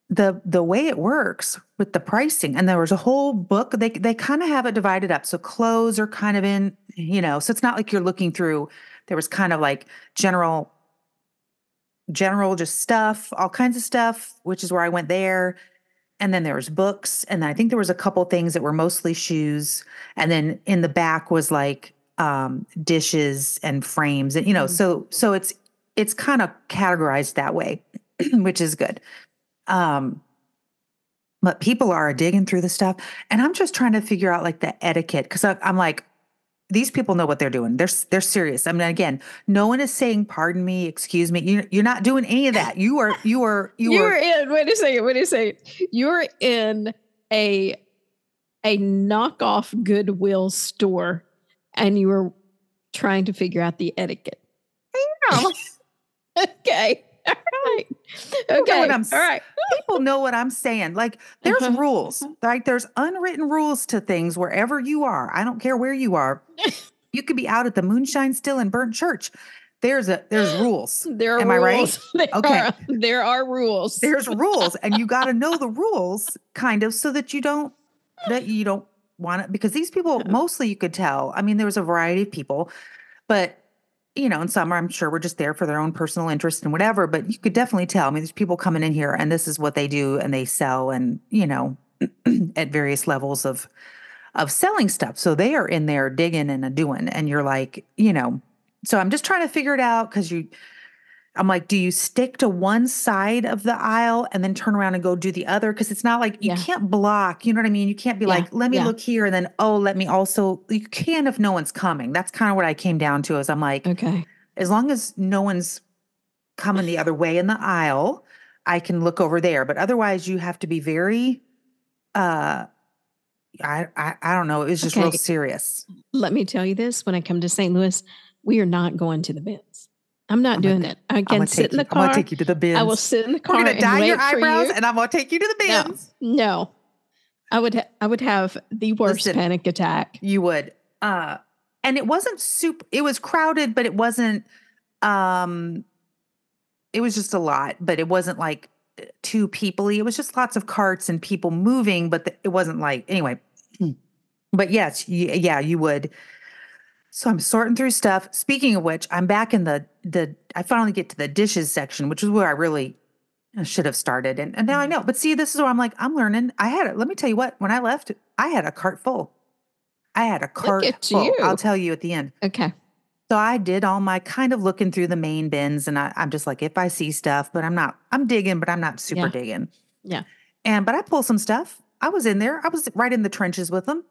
the the way it works with the pricing, and there was a whole book. They they kind of have it divided up. So clothes are kind of in, you know, so it's not like you're looking through. There was kind of like general, general just stuff, all kinds of stuff, which is where I went there. And then there was books, and then I think there was a couple things that were mostly shoes. And then in the back was like um, dishes and frames, and you know, so so it's it's kind of categorized that way, which is good. Um, but people are digging through the stuff, and I'm just trying to figure out like the etiquette because I'm like, these people know what they're doing. They're they're serious. I mean, again, no one is saying, "Pardon me, excuse me." You you're not doing any of that. You are you are you You're are in. Wait a second. Wait a second. You're in a a knockoff Goodwill store, and you were trying to figure out the etiquette. know. Okay. All right. know Okay. what I'm All right. People know what I'm saying. Like there's Uh-huh. rules, right? There's unwritten rules to things wherever you are. I don't care where you are. You could be out at the Moonshine Still in Burnt Church. There's a there's rules. There are Am I right? rules. There Okay. Are, there are rules. There's rules, and you got to know the rules kind of so that you don't that you don't want it, because these people mostly you could tell. I mean, there was a variety of people, but you know, and some I'm sure were just there for their own personal interest and whatever, but you could definitely tell. I mean, there's people coming in here and this is what they do and they sell, and you know, at various levels of of selling stuff. So they are in there digging and a doing, and you're like, you know, so I'm just trying to figure it out because you I'm like, do you stick to one side of the aisle and then turn around and go do the other? Because it's not like you Yeah. can't block, you know what I mean? You can't be Yeah, like, let me yeah. look here and then, oh, let me also, you can if no one's coming. That's kind of what I came down to is I'm like, Okay. as long as no one's coming the other way in the aisle, I can look over there. But otherwise you have to be very, uh, I, I, I don't know. It was just real Okay. serious. Let me tell you this. When I come to Saint Louis, we are not going to the bins. I'm not I'm doing gonna- it. I I'm can gonna sit take in you, the I'm gonna car. take you to the bins. I will sit in the car We're gonna and dye wait your for eyebrows you. and I'm gonna take you to the No, bins. no. I would ha- I would have the worst Listen. panic attack. You would. Uh, and it wasn't super, it was crowded, but it wasn't, um, it was just a lot, but it wasn't like too people-y. It was just lots of carts and people moving, but the, it wasn't like, anyway. But yes, y- yeah, you would. So I'm sorting through stuff. Speaking of which, I'm back in the, the, I finally get to the dishes section, which is where I really should have started. And, and now I know, but see, this is where I'm like, I'm learning. I had it. Let me tell you what, when I left, I had a cart full. I had a cart at full. you. I'll tell you at the end. Okay. So I did all my kind of looking through the main bins, and I, I'm just like, if I see stuff, but I'm not, I'm digging, but I'm not super Yeah. digging. Yeah. And, but I pulled some stuff. I was in there. I was right in the trenches with them.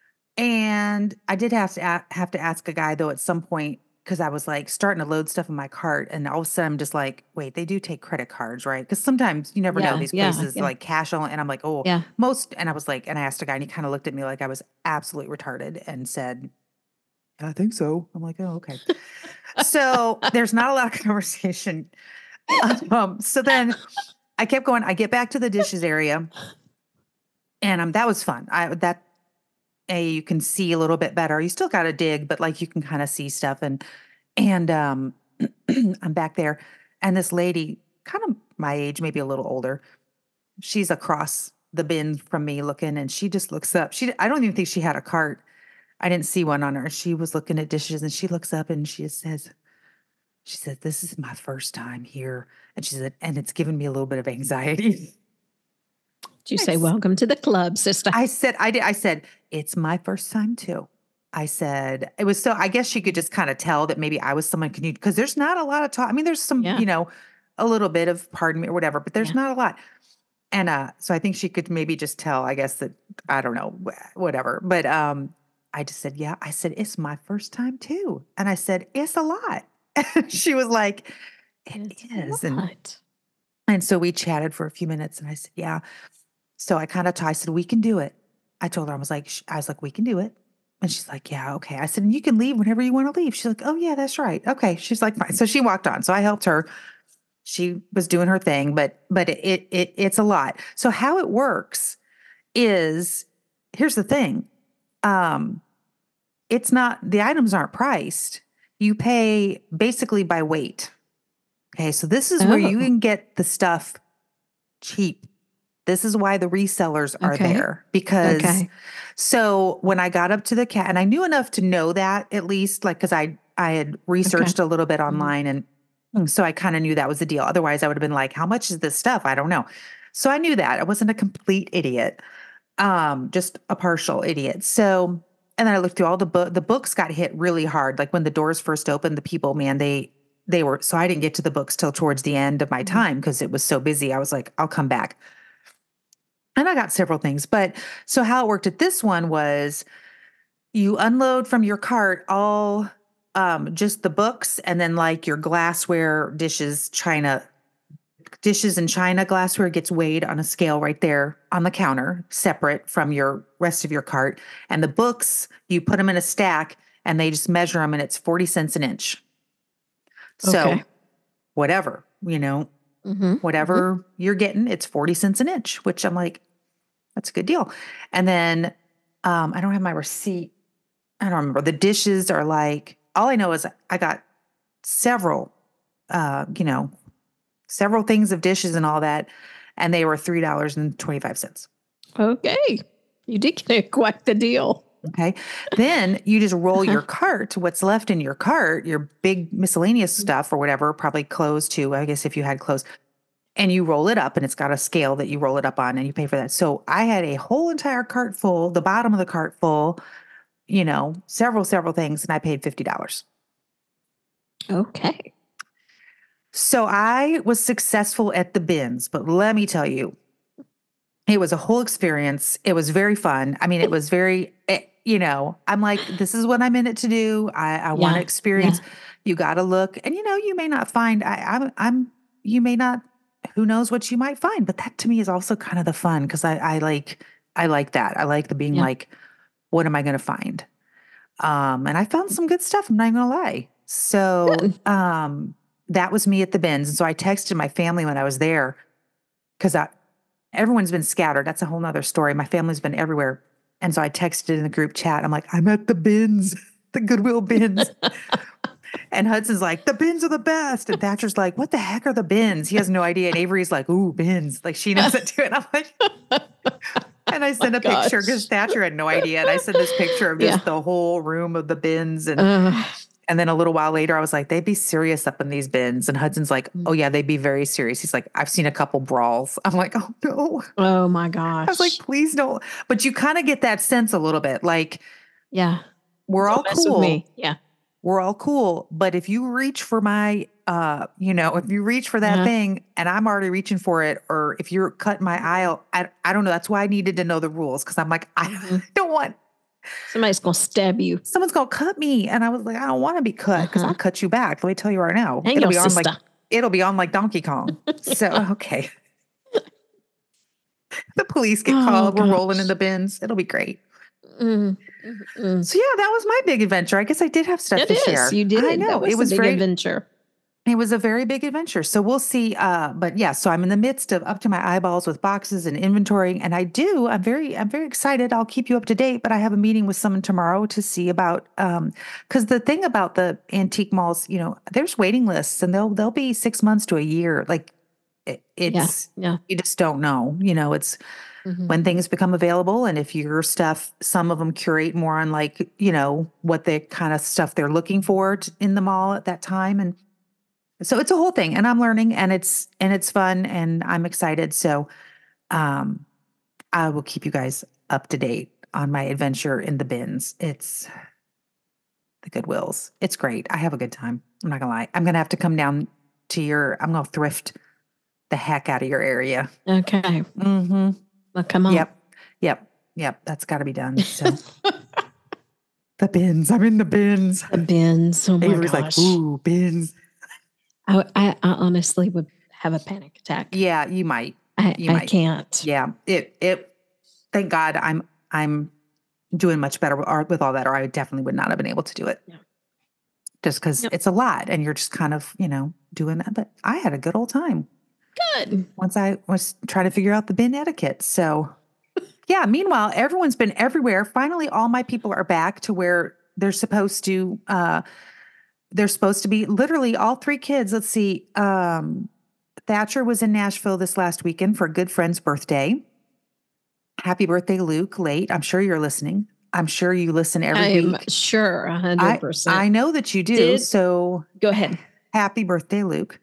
And I did have to a- have to ask a guy though at some point, because I was like starting to load stuff in my cart, and all of a sudden I'm just like, wait, they do take credit cards, right? Because sometimes you never know, Yeah, these yeah, places yeah. like cash only, and I'm like, oh, Yeah. most. And I was like, and I asked a guy, and he kind of looked at me like I was absolutely retarded, and said, I think so. I'm like, oh, okay. So there's not a lot of conversation. Um, so then I kept going. I get back to the dishes area, and um, that was fun. I that a you can see a little bit better. You still got to dig, but like you can kind of see stuff. And and um, I'm back there, and this lady, kind of my age, maybe a little older, she's across the bin from me looking, and she just looks up. She I don't even think she had a cart. I didn't see one on her. She was looking at dishes, and she looks up and she just says, she said, this is my first time here. And she said, and it's given me a little bit of anxiety. Did you say, Nice. welcome to the club, sister? I said, I did. I said, it's my first time too. I said, it was so, I guess she could just kind of tell that maybe I was someone can, because there's not a lot of talk. I mean, there's some, Yeah. you know, a little bit of pardon me or whatever, but there's Yeah. not a lot. And uh, so I think she could maybe just tell, I guess that, I don't know, wh- whatever. But um, I just said, yeah, I said, it's my first time too. And I said, it's a lot. She was like, it It's is. And not. and so we chatted for a few minutes, and I said, yeah. So I kind of, I said, we can do it. I told her, I was like, sh- I was like, we can do it. And she's like, yeah, okay. I said, and you can leave whenever you want to leave. She's like, oh yeah, that's right. Okay. She's like, fine. So she walked on. So I helped her. She was doing her thing, but, but it, it, it it's a lot. So how it works is, here's the thing. Um, it's not, the items aren't priced. You pay basically by weight. Okay. So this is where you Oh. can get the stuff cheap. This is why the resellers are Okay. there, because Okay. so when I got up to the cat, and I knew enough to know that at least, like, cause I, I had researched a little bit online, and and so I kind of knew that was the deal. Otherwise I would have been like, how much is this stuff? I don't know. So I knew that I wasn't a complete idiot. Um, just a partial idiot. So, and then I looked through all the book, the books got hit really hard. Like when the doors first opened, the people, man, they, they were, so I didn't get to the books till towards the end of my Mhm. time because it was so busy. I was like, I'll come back. And I got several things. But so how it worked at this one was you unload from your cart all um, just the books, and then like your glassware, dishes, china, dishes and china glassware gets weighed on a scale right there on the counter, separate from your rest of your cart. And the books, you put them in a stack and they just measure them, and it's forty cents an inch. So Okay. whatever, you know, Mm-hmm. whatever you're getting, it's forty cents an inch, which I'm like, that's a good deal. And then um, I don't have my receipt. I don't remember. The dishes are like, all I know is I got several, uh, you know, several things of dishes and all that, and they were three dollars and twenty-five cents. Okay. You did get quite the deal. Okay. Then you just roll Uh-huh. your cart, what's left in your cart, your big miscellaneous stuff or whatever, probably clothes too, I guess if you had clothes, and you roll it up, and it's got a scale that you roll it up on, and you pay for that. So I had a whole entire cart full, the bottom of the cart full, you know, several, several things, and I paid fifty dollars. Okay. So I was successful at the bins, but let me tell you, it was a whole experience. It was very fun. I mean, it was very, eh, you know, I'm like, this is what I'm in it to do. I, I want to Yeah. experience. Yeah. You got to look, and you know, you may not find. I, I'm, I'm. You may not. Who knows what you might find? But that to me is also kind of the fun, because I, I like, I like that. I like the being Yeah. like, what am I going to find? Um, and I found some good stuff. I'm not going to lie. So, Good. um, that was me at the bins, and so I texted my family when I was there, because I. Everyone's been scattered. That's a whole nother story. My family's been everywhere. And so I texted in the group chat. I'm like, I'm at the bins, the Goodwill bins. And Hudson's like, the bins are the best. And Thatcher's like, what the heck are the bins? He has no idea. And Avery's like, ooh, bins. Like she knows it too. And I'm like, and I sent a picture because Gosh. Thatcher had no idea. And I sent this picture of just Yeah. the whole room of the bins. And Uh, and then a little while later, I was like, they'd be serious up in these bins. And Hudson's like, oh yeah, they'd be very serious. He's like, I've seen a couple brawls. I'm like, oh no. oh my I gosh. was like, please don't. But you kind of get that sense a little bit. Like, yeah. we're Don't all mess with cool. me. Yeah. We're all cool. But if you reach for my, uh, you know, if you reach for that Uh-huh. thing and I'm already reaching for it, or if you're cutting my aisle, I, I don't know. That's why I needed to know the rules. Cause I'm like, I Mhm. don't want, Somebody's gonna stab you. someone's going to cut me. And I was like, I don't want to be cut, because Uh-huh. I'll cut you back. Let me tell you right now. Hang it'll your be on like, sister. it'll be on like Donkey Kong. So, okay. The police get Oh, called. We're rolling in gosh. the bins. It'll be great. Mm, mm, mm. So yeah, that was my big adventure. I guess I did have stuff It to is. share. You did. I know. That was It was a big very adventure. it was a very big adventure. So we'll see. Uh, but yeah, so I'm in the midst of up to my eyeballs with boxes and inventory. And I do, I'm very, I'm very excited. I'll keep you up to date, but I have a meeting with someone tomorrow to see about um because the thing about the antique malls, you know, there's waiting lists, and they'll they'll be six months to a year. Like it, Yeah. it's Yeah. you just don't know. You know, it's Mhm. when things become available, and if your stuff, some of them curate more on like, you know, what the kind of stuff they're looking for t- in the mall at that time. And so it's a whole thing, and I'm learning, and it's and it's fun, and I'm excited. So um I will keep you guys up to date on my adventure in the bins. It's the Goodwills. It's great. I have a good time. I'm not gonna lie. I'm gonna have to come down to your, I'm gonna thrift the heck out of your area. Okay. Mm-hmm. Well, come on. Yep. Yep. Yep. That's gotta be done. So the bins. I'm in the bins. The bins. Oh my Avery's gosh. like, ooh, bins. I, I, I honestly would have a panic attack. Yeah, you might. I, you I might. can't. Yeah. It it thank God I'm I'm doing much better with, or- with all that, or I definitely would not have been able to do it. Yeah. Just because Yep. it's a lot, and you're just kind of, you know, doing that. But I had a good old time Good. once I was trying to figure out the bin etiquette. So yeah, meanwhile, everyone's been everywhere. Finally, all my people are back to where they're supposed to, uh, they're supposed to be. Literally all three kids. Let's see. Um, Thatcher was in Nashville this last weekend for a good friend's birthday. Happy birthday, Luke, late. I'm sure you're listening. I'm sure you listen every I'm week. sure, one hundred percent. I, I know that you do. Did, so go ahead. Happy birthday, Luke.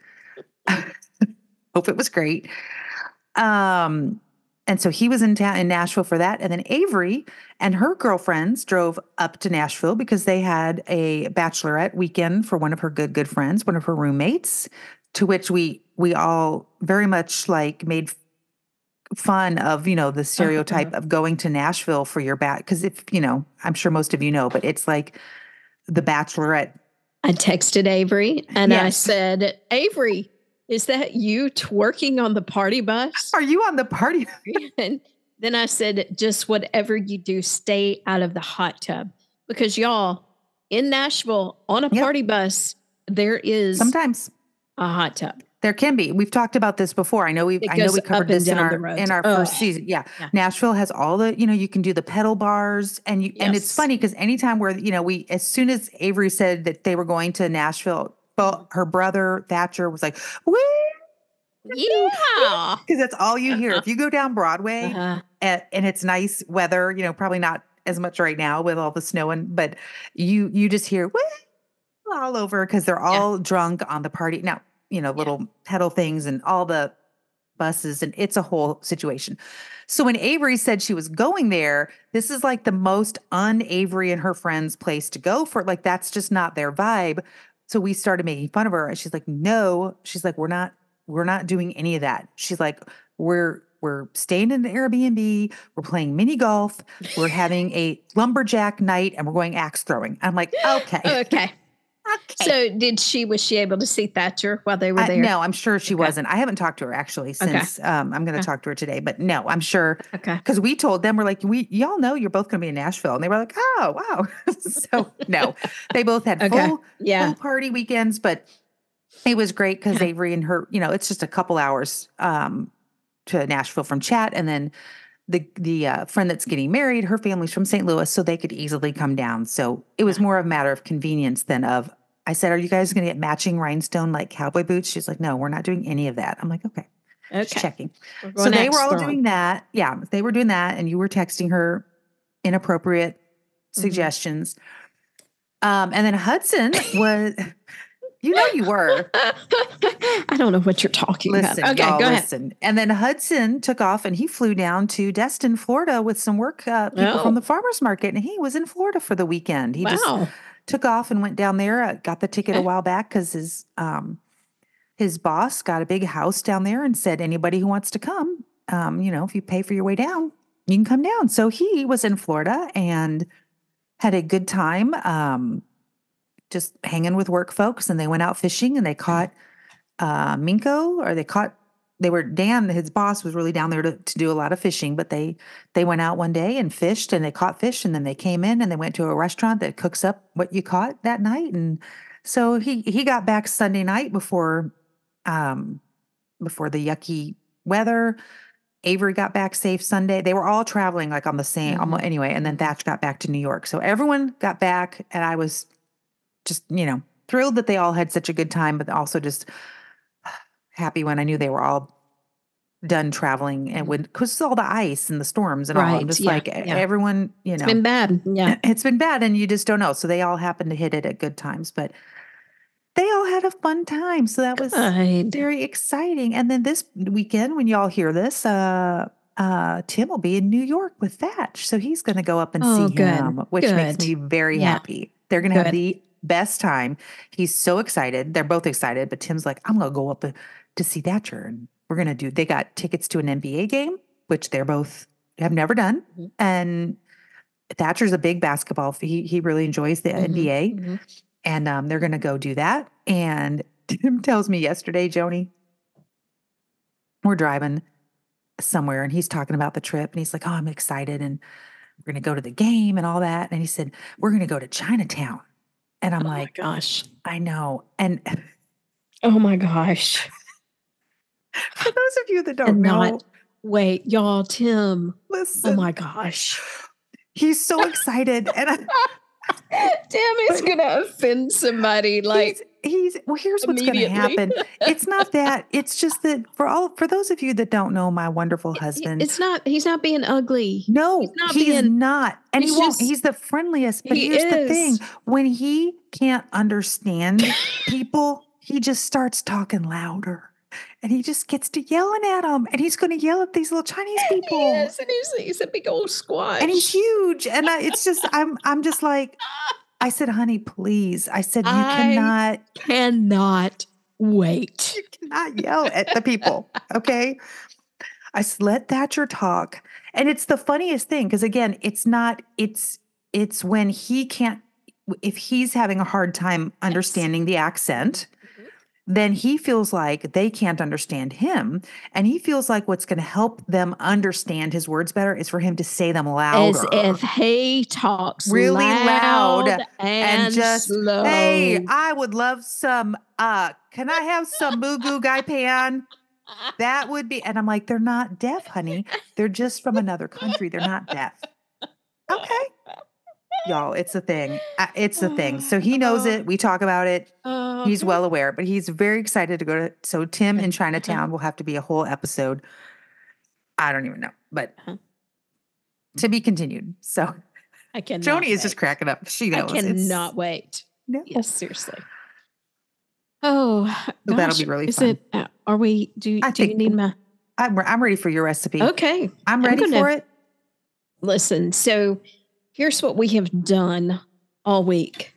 Hope it was great. Um, and so he was in town in Nashville for that. And then Avery and her girlfriends drove up to Nashville because they had a bachelorette weekend for one of her good, good friends, one of her roommates, to which we, we all very much like made fun of, you know, the stereotype uh-huh. of going to Nashville for your bat. Because if, you know, I'm sure most of you know, but it's like the bachelorette. I texted Avery and yes. I said, Avery, is that you twerking on the party bus? Are you on the party? And then I said, just whatever you do, stay out of the hot tub. Because y'all, in Nashville, on a yep. party bus, there is sometimes a hot tub. There can be. We've talked about this before. I know we I know we covered this in our in our oh. first season. Yeah. yeah. Nashville has all the, you know, you can do the pedal bars and you yes. and it's funny because anytime where, you know, we as soon as Avery said that they were going to Nashville, well, her brother Thatcher was like, woo! Yeah. Because that's all you hear. If you go down Broadway uh-huh. and, and it's nice weather, you know, probably not as much right now with all the snow and but you you just hear woo all over because they're all yeah. drunk on the party. Now, you know, little yeah. pedal things and all the buses and it's a whole situation. So when Avery said she was going there, this is like the most un-Avery and her friends place to go for. Like, that's just not their vibe. So we started making fun of her and she's like, no, she's like, we're not, we're not doing any of that. She's like, we're, we're staying in the Airbnb. We're playing mini golf. We're having a lumberjack night and we're going axe throwing. I'm like, okay. Okay. Okay. So did she, was she able to see Thatcher while they were there? Uh, no, I'm sure she okay. wasn't. I haven't talked to her actually since, okay. um, I'm going to okay. talk to her today, but no, I'm sure. Okay. Cause we told them, we're like, we, y'all know you're both going to be in Nashville. And they were like, oh, wow. So no, they both had okay. full, yeah. full party weekends, but it was great because okay. Avery and her, you know, it's just a couple hours, um, to Nashville from Chat. And then the, the, uh, friend that's getting married, her family's from Saint Louis, so they could easily come down. So it was more of a matter of convenience than of, I said, are you guys going to get matching rhinestone like cowboy boots? She's like, no, we're not doing any of that. I'm like, okay, okay. Just checking. So they were all throwing. doing that. Yeah, they were doing that. And you were texting her inappropriate mm-hmm. suggestions. Um, and then Hudson was, you know, you were. I don't know what you're talking listen, about. Okay, go listen. ahead. And then Hudson took off and he flew down to Destin, Florida with some work uh, people oh. from the farmer's market. And he was in Florida for the weekend. He wow. just took off and went down there, uh, got the ticket a while back because his um, his boss got a big house down there and said, anybody who wants to come, um, you know, if you pay for your way down, you can come down. So he was in Florida and had a good time um, just hanging with work folks. And they went out fishing and they caught uh, minko or they caught, they were, Dan, his boss was really down there to, to do a lot of fishing, but they, they went out one day and fished and they caught fish and then they came in and they went to a restaurant that cooks up what you caught that night. And so he, he got back Sunday night before, um, before the yucky weather. Avery got back safe Sunday. They were all traveling like on the same, mm-hmm. anyway. And then Thatch got back to New York. So everyone got back and I was just, you know, thrilled that they all had such a good time, but also just happy when I knew they were all done traveling and when, cause all the ice and the storms and right. all, I'm just yeah. like yeah. everyone, you know, it's been bad. Yeah. It's been bad and you just don't know. So they all happened to hit it at good times, but they all had a fun time. So that was good. Very exciting. And then this weekend, when y'all hear this, uh, uh, Tim will be in New York with Thatch. So he's going to go up and oh, see good. him, which good. makes me very yeah. happy. They're going to have the best time. He's so excited. They're both excited, but Tim's like, I'm going to go up to see Thatcher and we're going to do, they got tickets to an N B A game, which they're both have never done. Mm-hmm. And Thatcher's a big basketball. He, he really enjoys the mm-hmm. N B A mm-hmm. and um, they're going to go do that. And Tim tells me yesterday, Joni, we're driving somewhere and he's talking about the trip and he's like, oh, I'm excited. And we're going to go to the game and all that. And he said, we're going to go to Chinatown. And I'm oh like, my gosh, I know. And oh my gosh. For those of you that don't and know. Not, wait, y'all, Tim. Listen. Oh my gosh. He's so excited. And I, Tammy's going to offend somebody. Like, he's, he's well, here's what's going to happen. It's not that. It's just that for all, for those of you that don't know my wonderful husband, it's not, he's not being ugly. No, he's not. He's being, not and he won't. Just, he's the friendliest. But here's is. the thing. When he can't understand people, he just starts talking louder. And he just gets to yelling at them. And he's going to yell at these little Chinese people. He is, and he's, he's a big old squash. And he's huge. And I, it's just, I'm I'm just like, I said, honey, please. I said, you I cannot. cannot wait. You cannot yell at the people. Okay. I said, let Thatcher talk. And it's the funniest thing. Because again, it's not, it's, it's when he can't, if he's having a hard time understanding yes. the accent, then he feels like they can't understand him. And he feels like what's going to help them understand his words better is for him to say them louder. As if he talks really loud, loud and, and just, slow. Hey, I would love some, uh, can I have some moo goo gai pan? That would be, and I'm like, they're not deaf, honey. They're just from another country. They're not deaf. Okay. Y'all, it's a thing. It's a thing. So he knows it. We talk about it. He's well aware, but he's very excited to go to. So Tim in Chinatown will have to be a whole episode. I don't even know, but to be continued. So I can. Joni is just cracking up. She knows. I cannot it's, wait. No. Yes, seriously. Oh, so gosh, that'll be really is fun. It, uh, are we? Do, I do think, you need my? I'm I'm ready for your recipe. Okay, I'm ready I'm gonna, for it. Listen, so. Here's what we have done all week.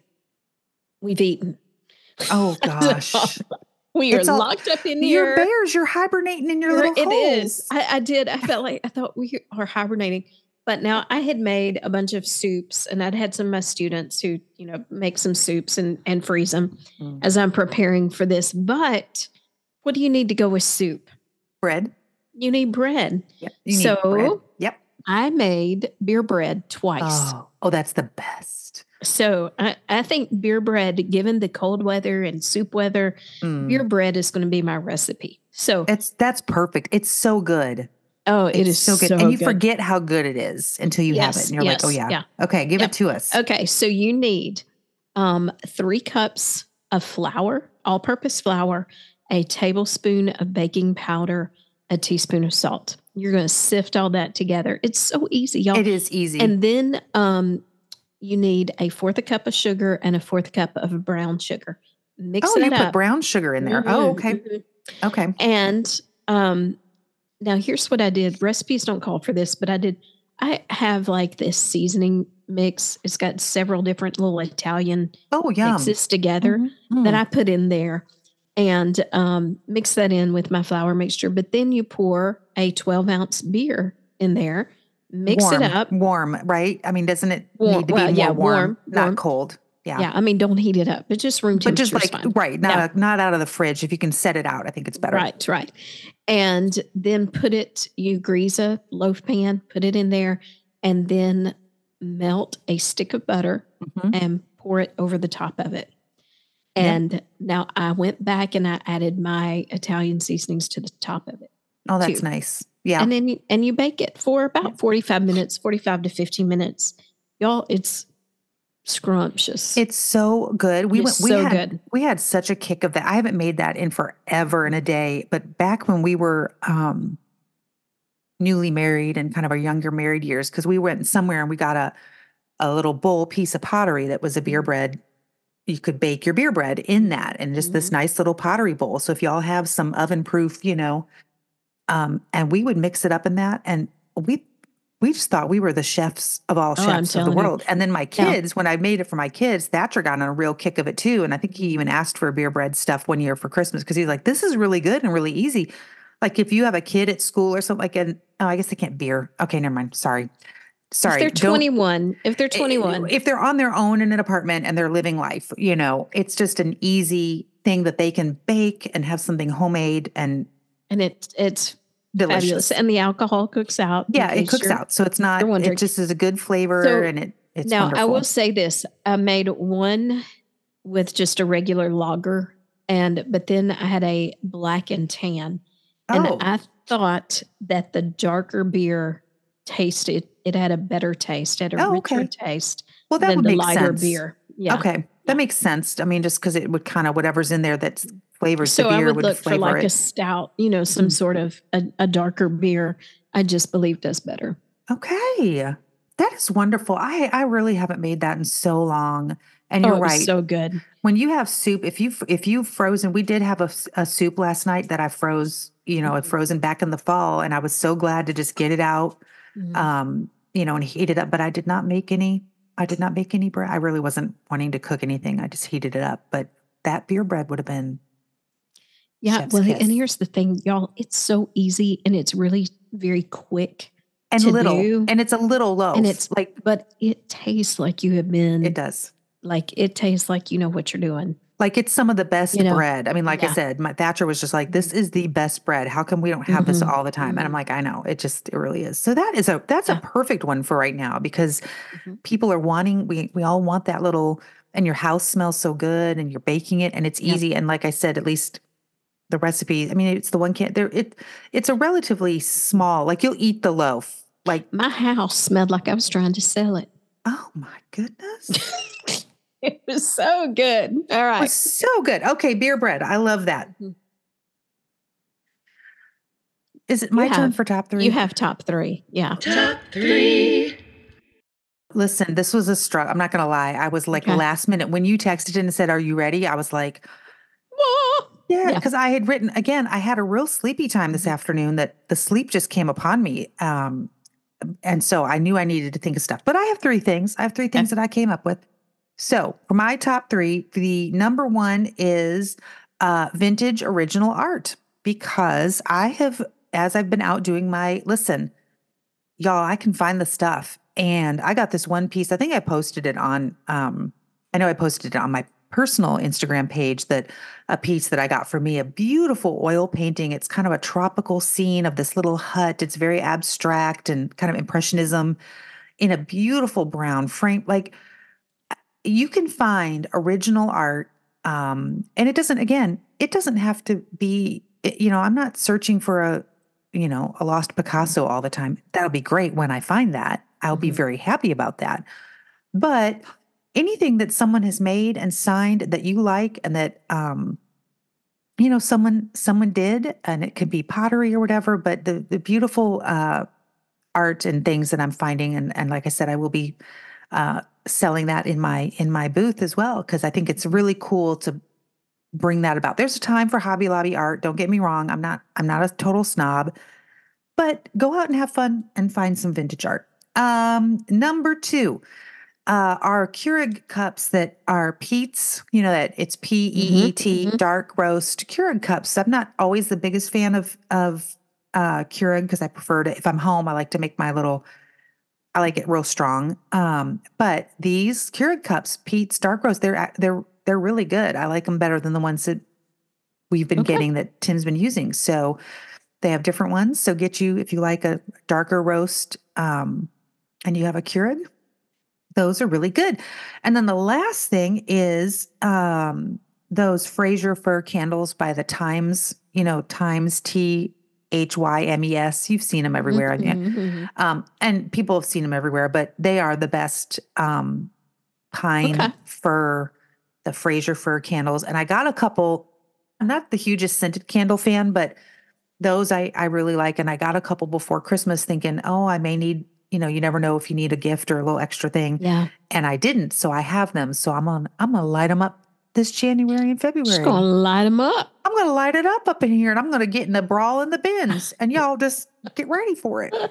We've eaten. Oh, gosh. we are all, locked up in here. You're bears. You're hibernating in your little It holes. is. I, I did. I felt like, I thought we are hibernating. But now I had made a bunch of soups, and I'd had some of my students who, you know, make some soups and, and freeze them mm. as I'm preparing for this. But what do you need to go with soup? Bread. You need bread. Yep. You so, need bread. Yep. I made beer bread twice. Oh, oh that's the best. So I, I think beer bread, given the cold weather and soup weather, mm. beer bread is going to be my recipe. So it's that's perfect. It's so good. Oh, it it's is so good. So and you good. forget how good it is until you yes, have it. And you're yes, like, oh yeah. yeah. Okay, give yep. it to us. Okay, so you need um, three cups of flour, all-purpose flour, a tablespoon of baking powder, a teaspoon of salt. You're going to sift all that together. It's so easy, y'all. It is easy. And then um, you need a fourth a cup of sugar and a fourth cup of brown sugar. Mix oh, it you up. put brown sugar in there. Mm-hmm, oh, okay. Mm-hmm. Okay. And um, now here's what I did. Recipes don't call for this, but I did. I have like this seasoning mix. It's got several different little Italian oh, yum. mixes together mm-hmm. that I put in there. And um, mix that in with my flour mixture. But then you pour a twelve ounce beer in there, mix warm, it up. Warm, right? I mean, doesn't it warm, need to be well, more yeah, warm, warm, not warm. cold? Yeah. Yeah. I mean, don't heat it up, but just room temperature. But just like, fine. right, not, yeah. a, not out of the fridge. If you can set it out, I think it's better. Right, right. And then put it, you grease a loaf pan, put it in there, and then melt a stick of butter mm-hmm. and pour it over the top of it. And yep. now I went back and I added my Italian seasonings to the top of it. Oh, that's too. nice. Yeah. And then you, and you bake it for about forty-five minutes, forty-five to fifty minutes. Y'all, it's scrumptious. It's so good. We it's went, we so had, good. We had such a kick of that. I haven't made that in forever and a day, but back when we were um, newly married and kind of our younger married years, because we went somewhere and we got a, a little bowl piece of pottery that was a beer bread. You could bake your beer bread in that and just mm-hmm. this nice little pottery bowl. So if y'all have some oven proof, you know, um, and we would mix it up in that. And we, we just thought we were the chefs of all oh, chefs of the world. You. And then my kids, yeah. when I made it for my kids, Thatcher got on a real kick of it too. And I think he even asked for beer bread stuff one year for Christmas. Cause he's like, this is really good and really easy. Like if you have a kid at school or something like, and oh, I guess they can't beer. Okay. Never mind. Sorry. Sorry. If they're twenty-one, if they're twenty-one, if they're on their own in an apartment and they're living life, you know, it's just an easy thing that they can bake and have something homemade and and it's it's delicious. Fabulous. And the alcohol cooks out. Yeah, it cooks out, so it's not. It just is a good flavor, so, and it it's now wonderful. I will say this: I made one with just a regular lager, and but then I had a black and tan, and oh. I thought that the darker beer taste it. It had a better taste, had a Oh, richer okay. taste Well, that than would the make lighter sense. beer. Yeah. Okay. That makes sense. I mean, just because it would kind of, whatever's in there that flavors the So I beer would would look for flavor like a it. stout, you know, some Mhm. sort of a, a darker beer. I just believe does better. Okay. That is wonderful. I, I really haven't made that in so long. And Oh, you're it was right. so good. When you have soup, if you if you've frozen, we did have a, s- a soup last night that I froze, you know, it Mhm. frozen back in the fall, and I was so glad to just get it out, Mhm. um, you know, and heat it up. But I did not make any. I did not make any bread. I really wasn't wanting to cook anything. I just heated it up. But that beer bread would have been Yeah. chef's Well, kiss. and here's the thing, y'all, it's so easy and it's really very quick And to little, do. and it's a little loaf. And it's like but it tastes like you have been, it does. like it tastes like you know what you're doing. Like it's some of the best You know, bread. I mean, like I yeah. said, my Thatcher was just like, "This is the best bread. How come we don't have this Mhm. all the time?" And I'm Mhm. like, "I know. It just it really is." So that is a that's Yeah. a perfect one for right now because Mhm. people are wanting we we all want that little and your house smells so good and you're baking it and it's Yep. easy and like I said, at least the recipe, I mean, it's the one can there it it's a relatively small, like you'll eat the loaf. Like, My house smelled like I was trying to sell it. oh my goodness. It was so good. All It right. was so good. Okay, beer bread. I love that. Mhm. Is it You my turn have- for top three? You have top three. Yeah. Top three. Listen, this was a struggle. I'm not going to lie. I was like Okay. last minute when you texted and said, "Are you ready?" I was like, Whoa. yeah, Yeah. because I had written again, I had a real sleepy time this Mhm. afternoon that the sleep just came upon me. Um, and so I knew I needed to think of stuff. But I have three things. I have three things Okay. that I came up with. So for my top three, the number one is uh, vintage original art because I have, as I've been out doing my, listen, y'all, I can find the stuff. And I got this one piece. I think I posted it on, um, I know I posted it on my personal Instagram page that a piece that I got for me, a beautiful oil painting. It's kind of a tropical scene of this little hut. It's very abstract and kind of impressionism in a beautiful brown frame. Like you can find original art. Um, and it doesn't, again, it doesn't have to be, you know, I'm not searching for a, you know, a lost Picasso all the time. That'll be great when I find that. I'll be Mhm. very happy about that. But anything that someone has made and signed that you like and that um you know someone someone did, and it could be pottery or whatever, but the the beautiful uh art and things that I'm finding, and and like I said, I will be uh selling that in my in my booth as well because I think it's really cool to bring that about. There's a time for Hobby Lobby art, don't get me wrong. I'm not I'm not a total snob, but go out and have fun and find some vintage art. Um number two, uh, are Keurig cups that are Pete's, you know, that it's P E E T, Mhm, mhm. dark roast Keurig cups. I'm not always the biggest fan of, of, uh, Keurig because I prefer to, if I'm home, I like to make my little, I like it real strong. Um, but these Keurig cups, Pete's dark roast, they're, ac- they're, they're really good. I like them better than the ones that we've been Okay. getting that Tim's been using. So they have different ones. So get you, if you like a darker roast, um, and you have a Keurig, those are really good. And then the last thing is um, those Fraser fir candles by the Times, you know, Times T H Y M E S. You've seen them everywhere. Mhm, Yeah. mhm, mhm. Um, and people have seen them everywhere, but they are the best um, pine Okay. fir, the Fraser fir candles. And I got a couple. I'm not the hugest scented candle fan, but those I, I really like. And I got a couple before Christmas thinking, oh, I may need, you know, you never know if you need a gift or a little extra thing. Yeah. And I didn't. So I have them. So I'm on, I'm going to light them up this January and February. Just gonna light them up. I'm going to light it up up in here and I'm going to get in the brawl in the bins and y'all just get ready for it.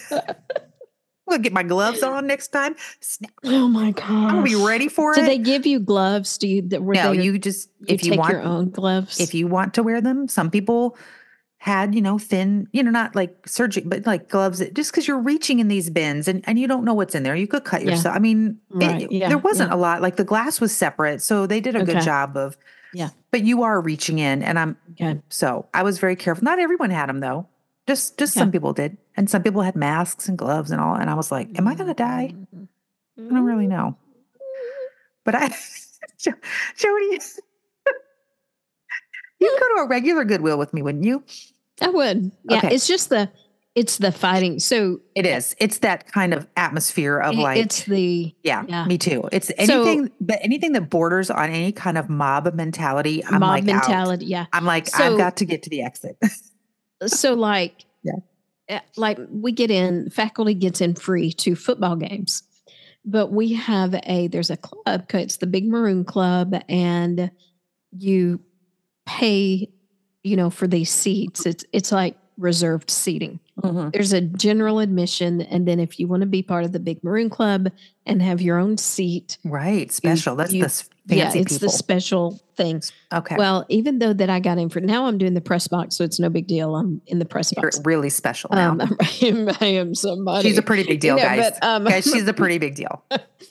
I'm going to get my gloves on next time. Snap. Oh my gosh. I'm going to be ready for Did it. they give you gloves? Do you, that were No, they, you just, you if take you want, your own gloves? if you want to wear them, some people had, you know, thin, you know, not like surgery, but like gloves, that, just because you're reaching in these bins and, and you don't know what's in there, you could cut Yeah. yourself. I mean, Right. it, Yeah, there wasn't yeah. a lot, like the glass was separate. So they did a good Okay. job of, Yeah. but you are reaching in and I'm, Okay. so I was very careful. Not everyone had them though. Just, just Okay. some people did. And some people had masks and gloves and all. And I was like, am I going to die? I don't really know. But I, Jo- Jody, you'd go to a regular Goodwill with me, wouldn't you? I would. Yeah. Okay. It's just the, it's the fighting. So It is. It's that kind of atmosphere of it- like, it's the, yeah, yeah. me too. It's So- anything, but anything that borders on any kind of mob mentality, I'm mob like out. mentality. Yeah. I'm like, So- I've got to get to the exit. So like, Yeah. uh, like we get in, faculty gets in free to football games, but we have a, there's a club, it's the Big Maroon Club, and you pay, you know, for these seats. It's, it's like reserved seating. Mhm. There's a general admission. And then if you want to be part of the Big Maroon Club and have your own seat, Right. Special. That's you- the s- yeah, fancy it's people. the special thing. Okay. Well, even though that I got in for, now I'm doing the press box, so it's no big deal. I'm in the press You're box. really special now. Um, I am, I am somebody. She's a pretty big deal, No, guys. but, um, guys, she's a pretty big deal.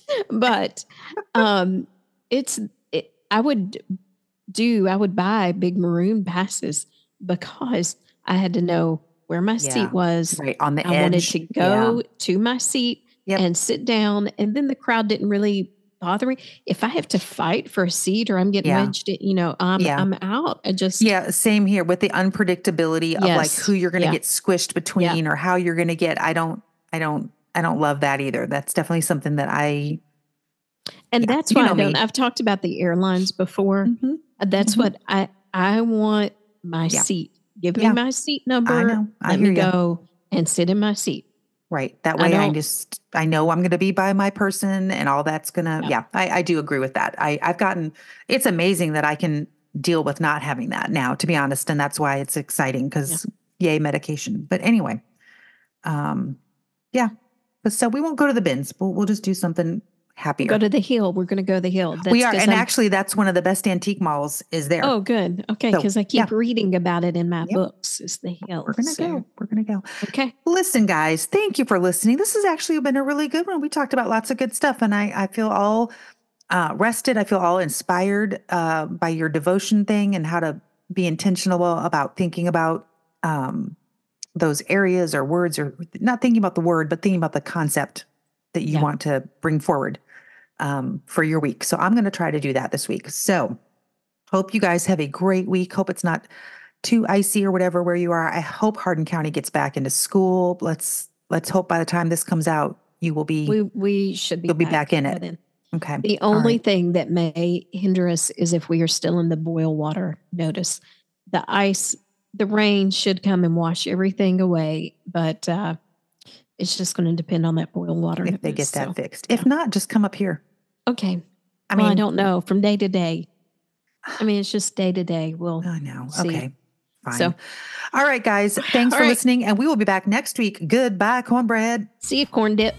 but um, it's, it, I would do, I would buy Big Maroon passes because I had to know where my Yeah. seat was. Right. On the I edge. wanted to go Yeah. to my seat Yep. and sit down. And then the crowd didn't really bother me. If I have to fight for a seat or I'm getting Yeah. wedged, in, you know, I'm, Yeah. I'm out. I just, Yeah, same here with the unpredictability of like Yes. who you're going to Yeah. get squished between or how you're going to get. I don't, I don't, I don't love that either. That's definitely something that I. and yeah, that's you why I know don't, me. I've talked about the airlines before. Mhm. That's Mhm. what I, I want my Yeah. seat. Give Yeah. me my seat number. I know. I Let hear me you. go and sit in my seat. Right. That I way I, don't- just, I know I'm going to be by my person and all that's going to, Yeah. yeah, I, I do agree with that. I, I've gotten, it's amazing that I can deal with not having that now, to be honest. And that's why it's exciting because yay, medication. But anyway, um, yeah, but so we won't go to the bins. We'll, we'll just do something happier. Go to the hill. We're going to go to the hill. That's we are. 'cause And I'm- actually that's one of the best antique malls is there. Oh, good. Okay. So, Because I keep reading about it in my Yep. books. Is the hill. We're going to So, go. We're going to go. Okay. Listen, guys, thank you for listening. This has actually been a really good one. We talked about lots of good stuff, and I, I feel all uh, rested. I feel all inspired uh, by your devotion thing and how to be intentional about thinking about um, those areas or words, or not thinking about the word, but thinking about the concept that you Yeah. want to bring forward um, for your week. So I'm going to try to do that this week. So hope you guys have a great week. Hope it's not too icy or whatever where you are. I hope Hardin County gets back into school. Let's let's hope by the time this comes out, you will be We we should be You'll be back in by it. then. okay. The All only right. thing that may hinder us is if we are still in the boil water notice. The ice, the rain should come and wash everything away, but uh, it's just going to depend on that boil water. If they get notice, that so, fixed. If not, just come up here. okay. I well, mean, I don't know from day to day. I mean, it's just day to day. We'll I know. see. Okay. Fine. So- all right, guys. Thanks All for right. listening, and we will be back next week. Goodbye, cornbread. see you, corn dip.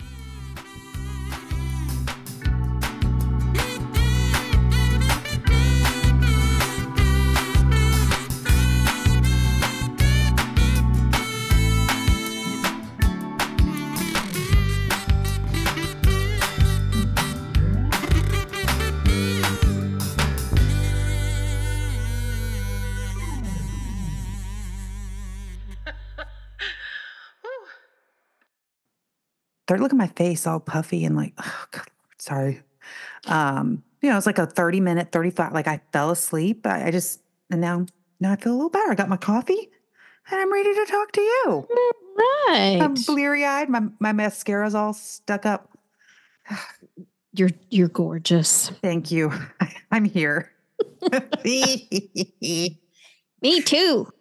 They're look at my face all puffy and like, oh, God, sorry. Um, you know, it's like a thirty minute, thirty-five, like I fell asleep. I, I just, and now, now I feel a little better. I got my coffee and I'm ready to talk to you. Right. I'm bleary eyed. My, my mascara's all stuck up. You're you're gorgeous. Thank you. I'm here. Me too.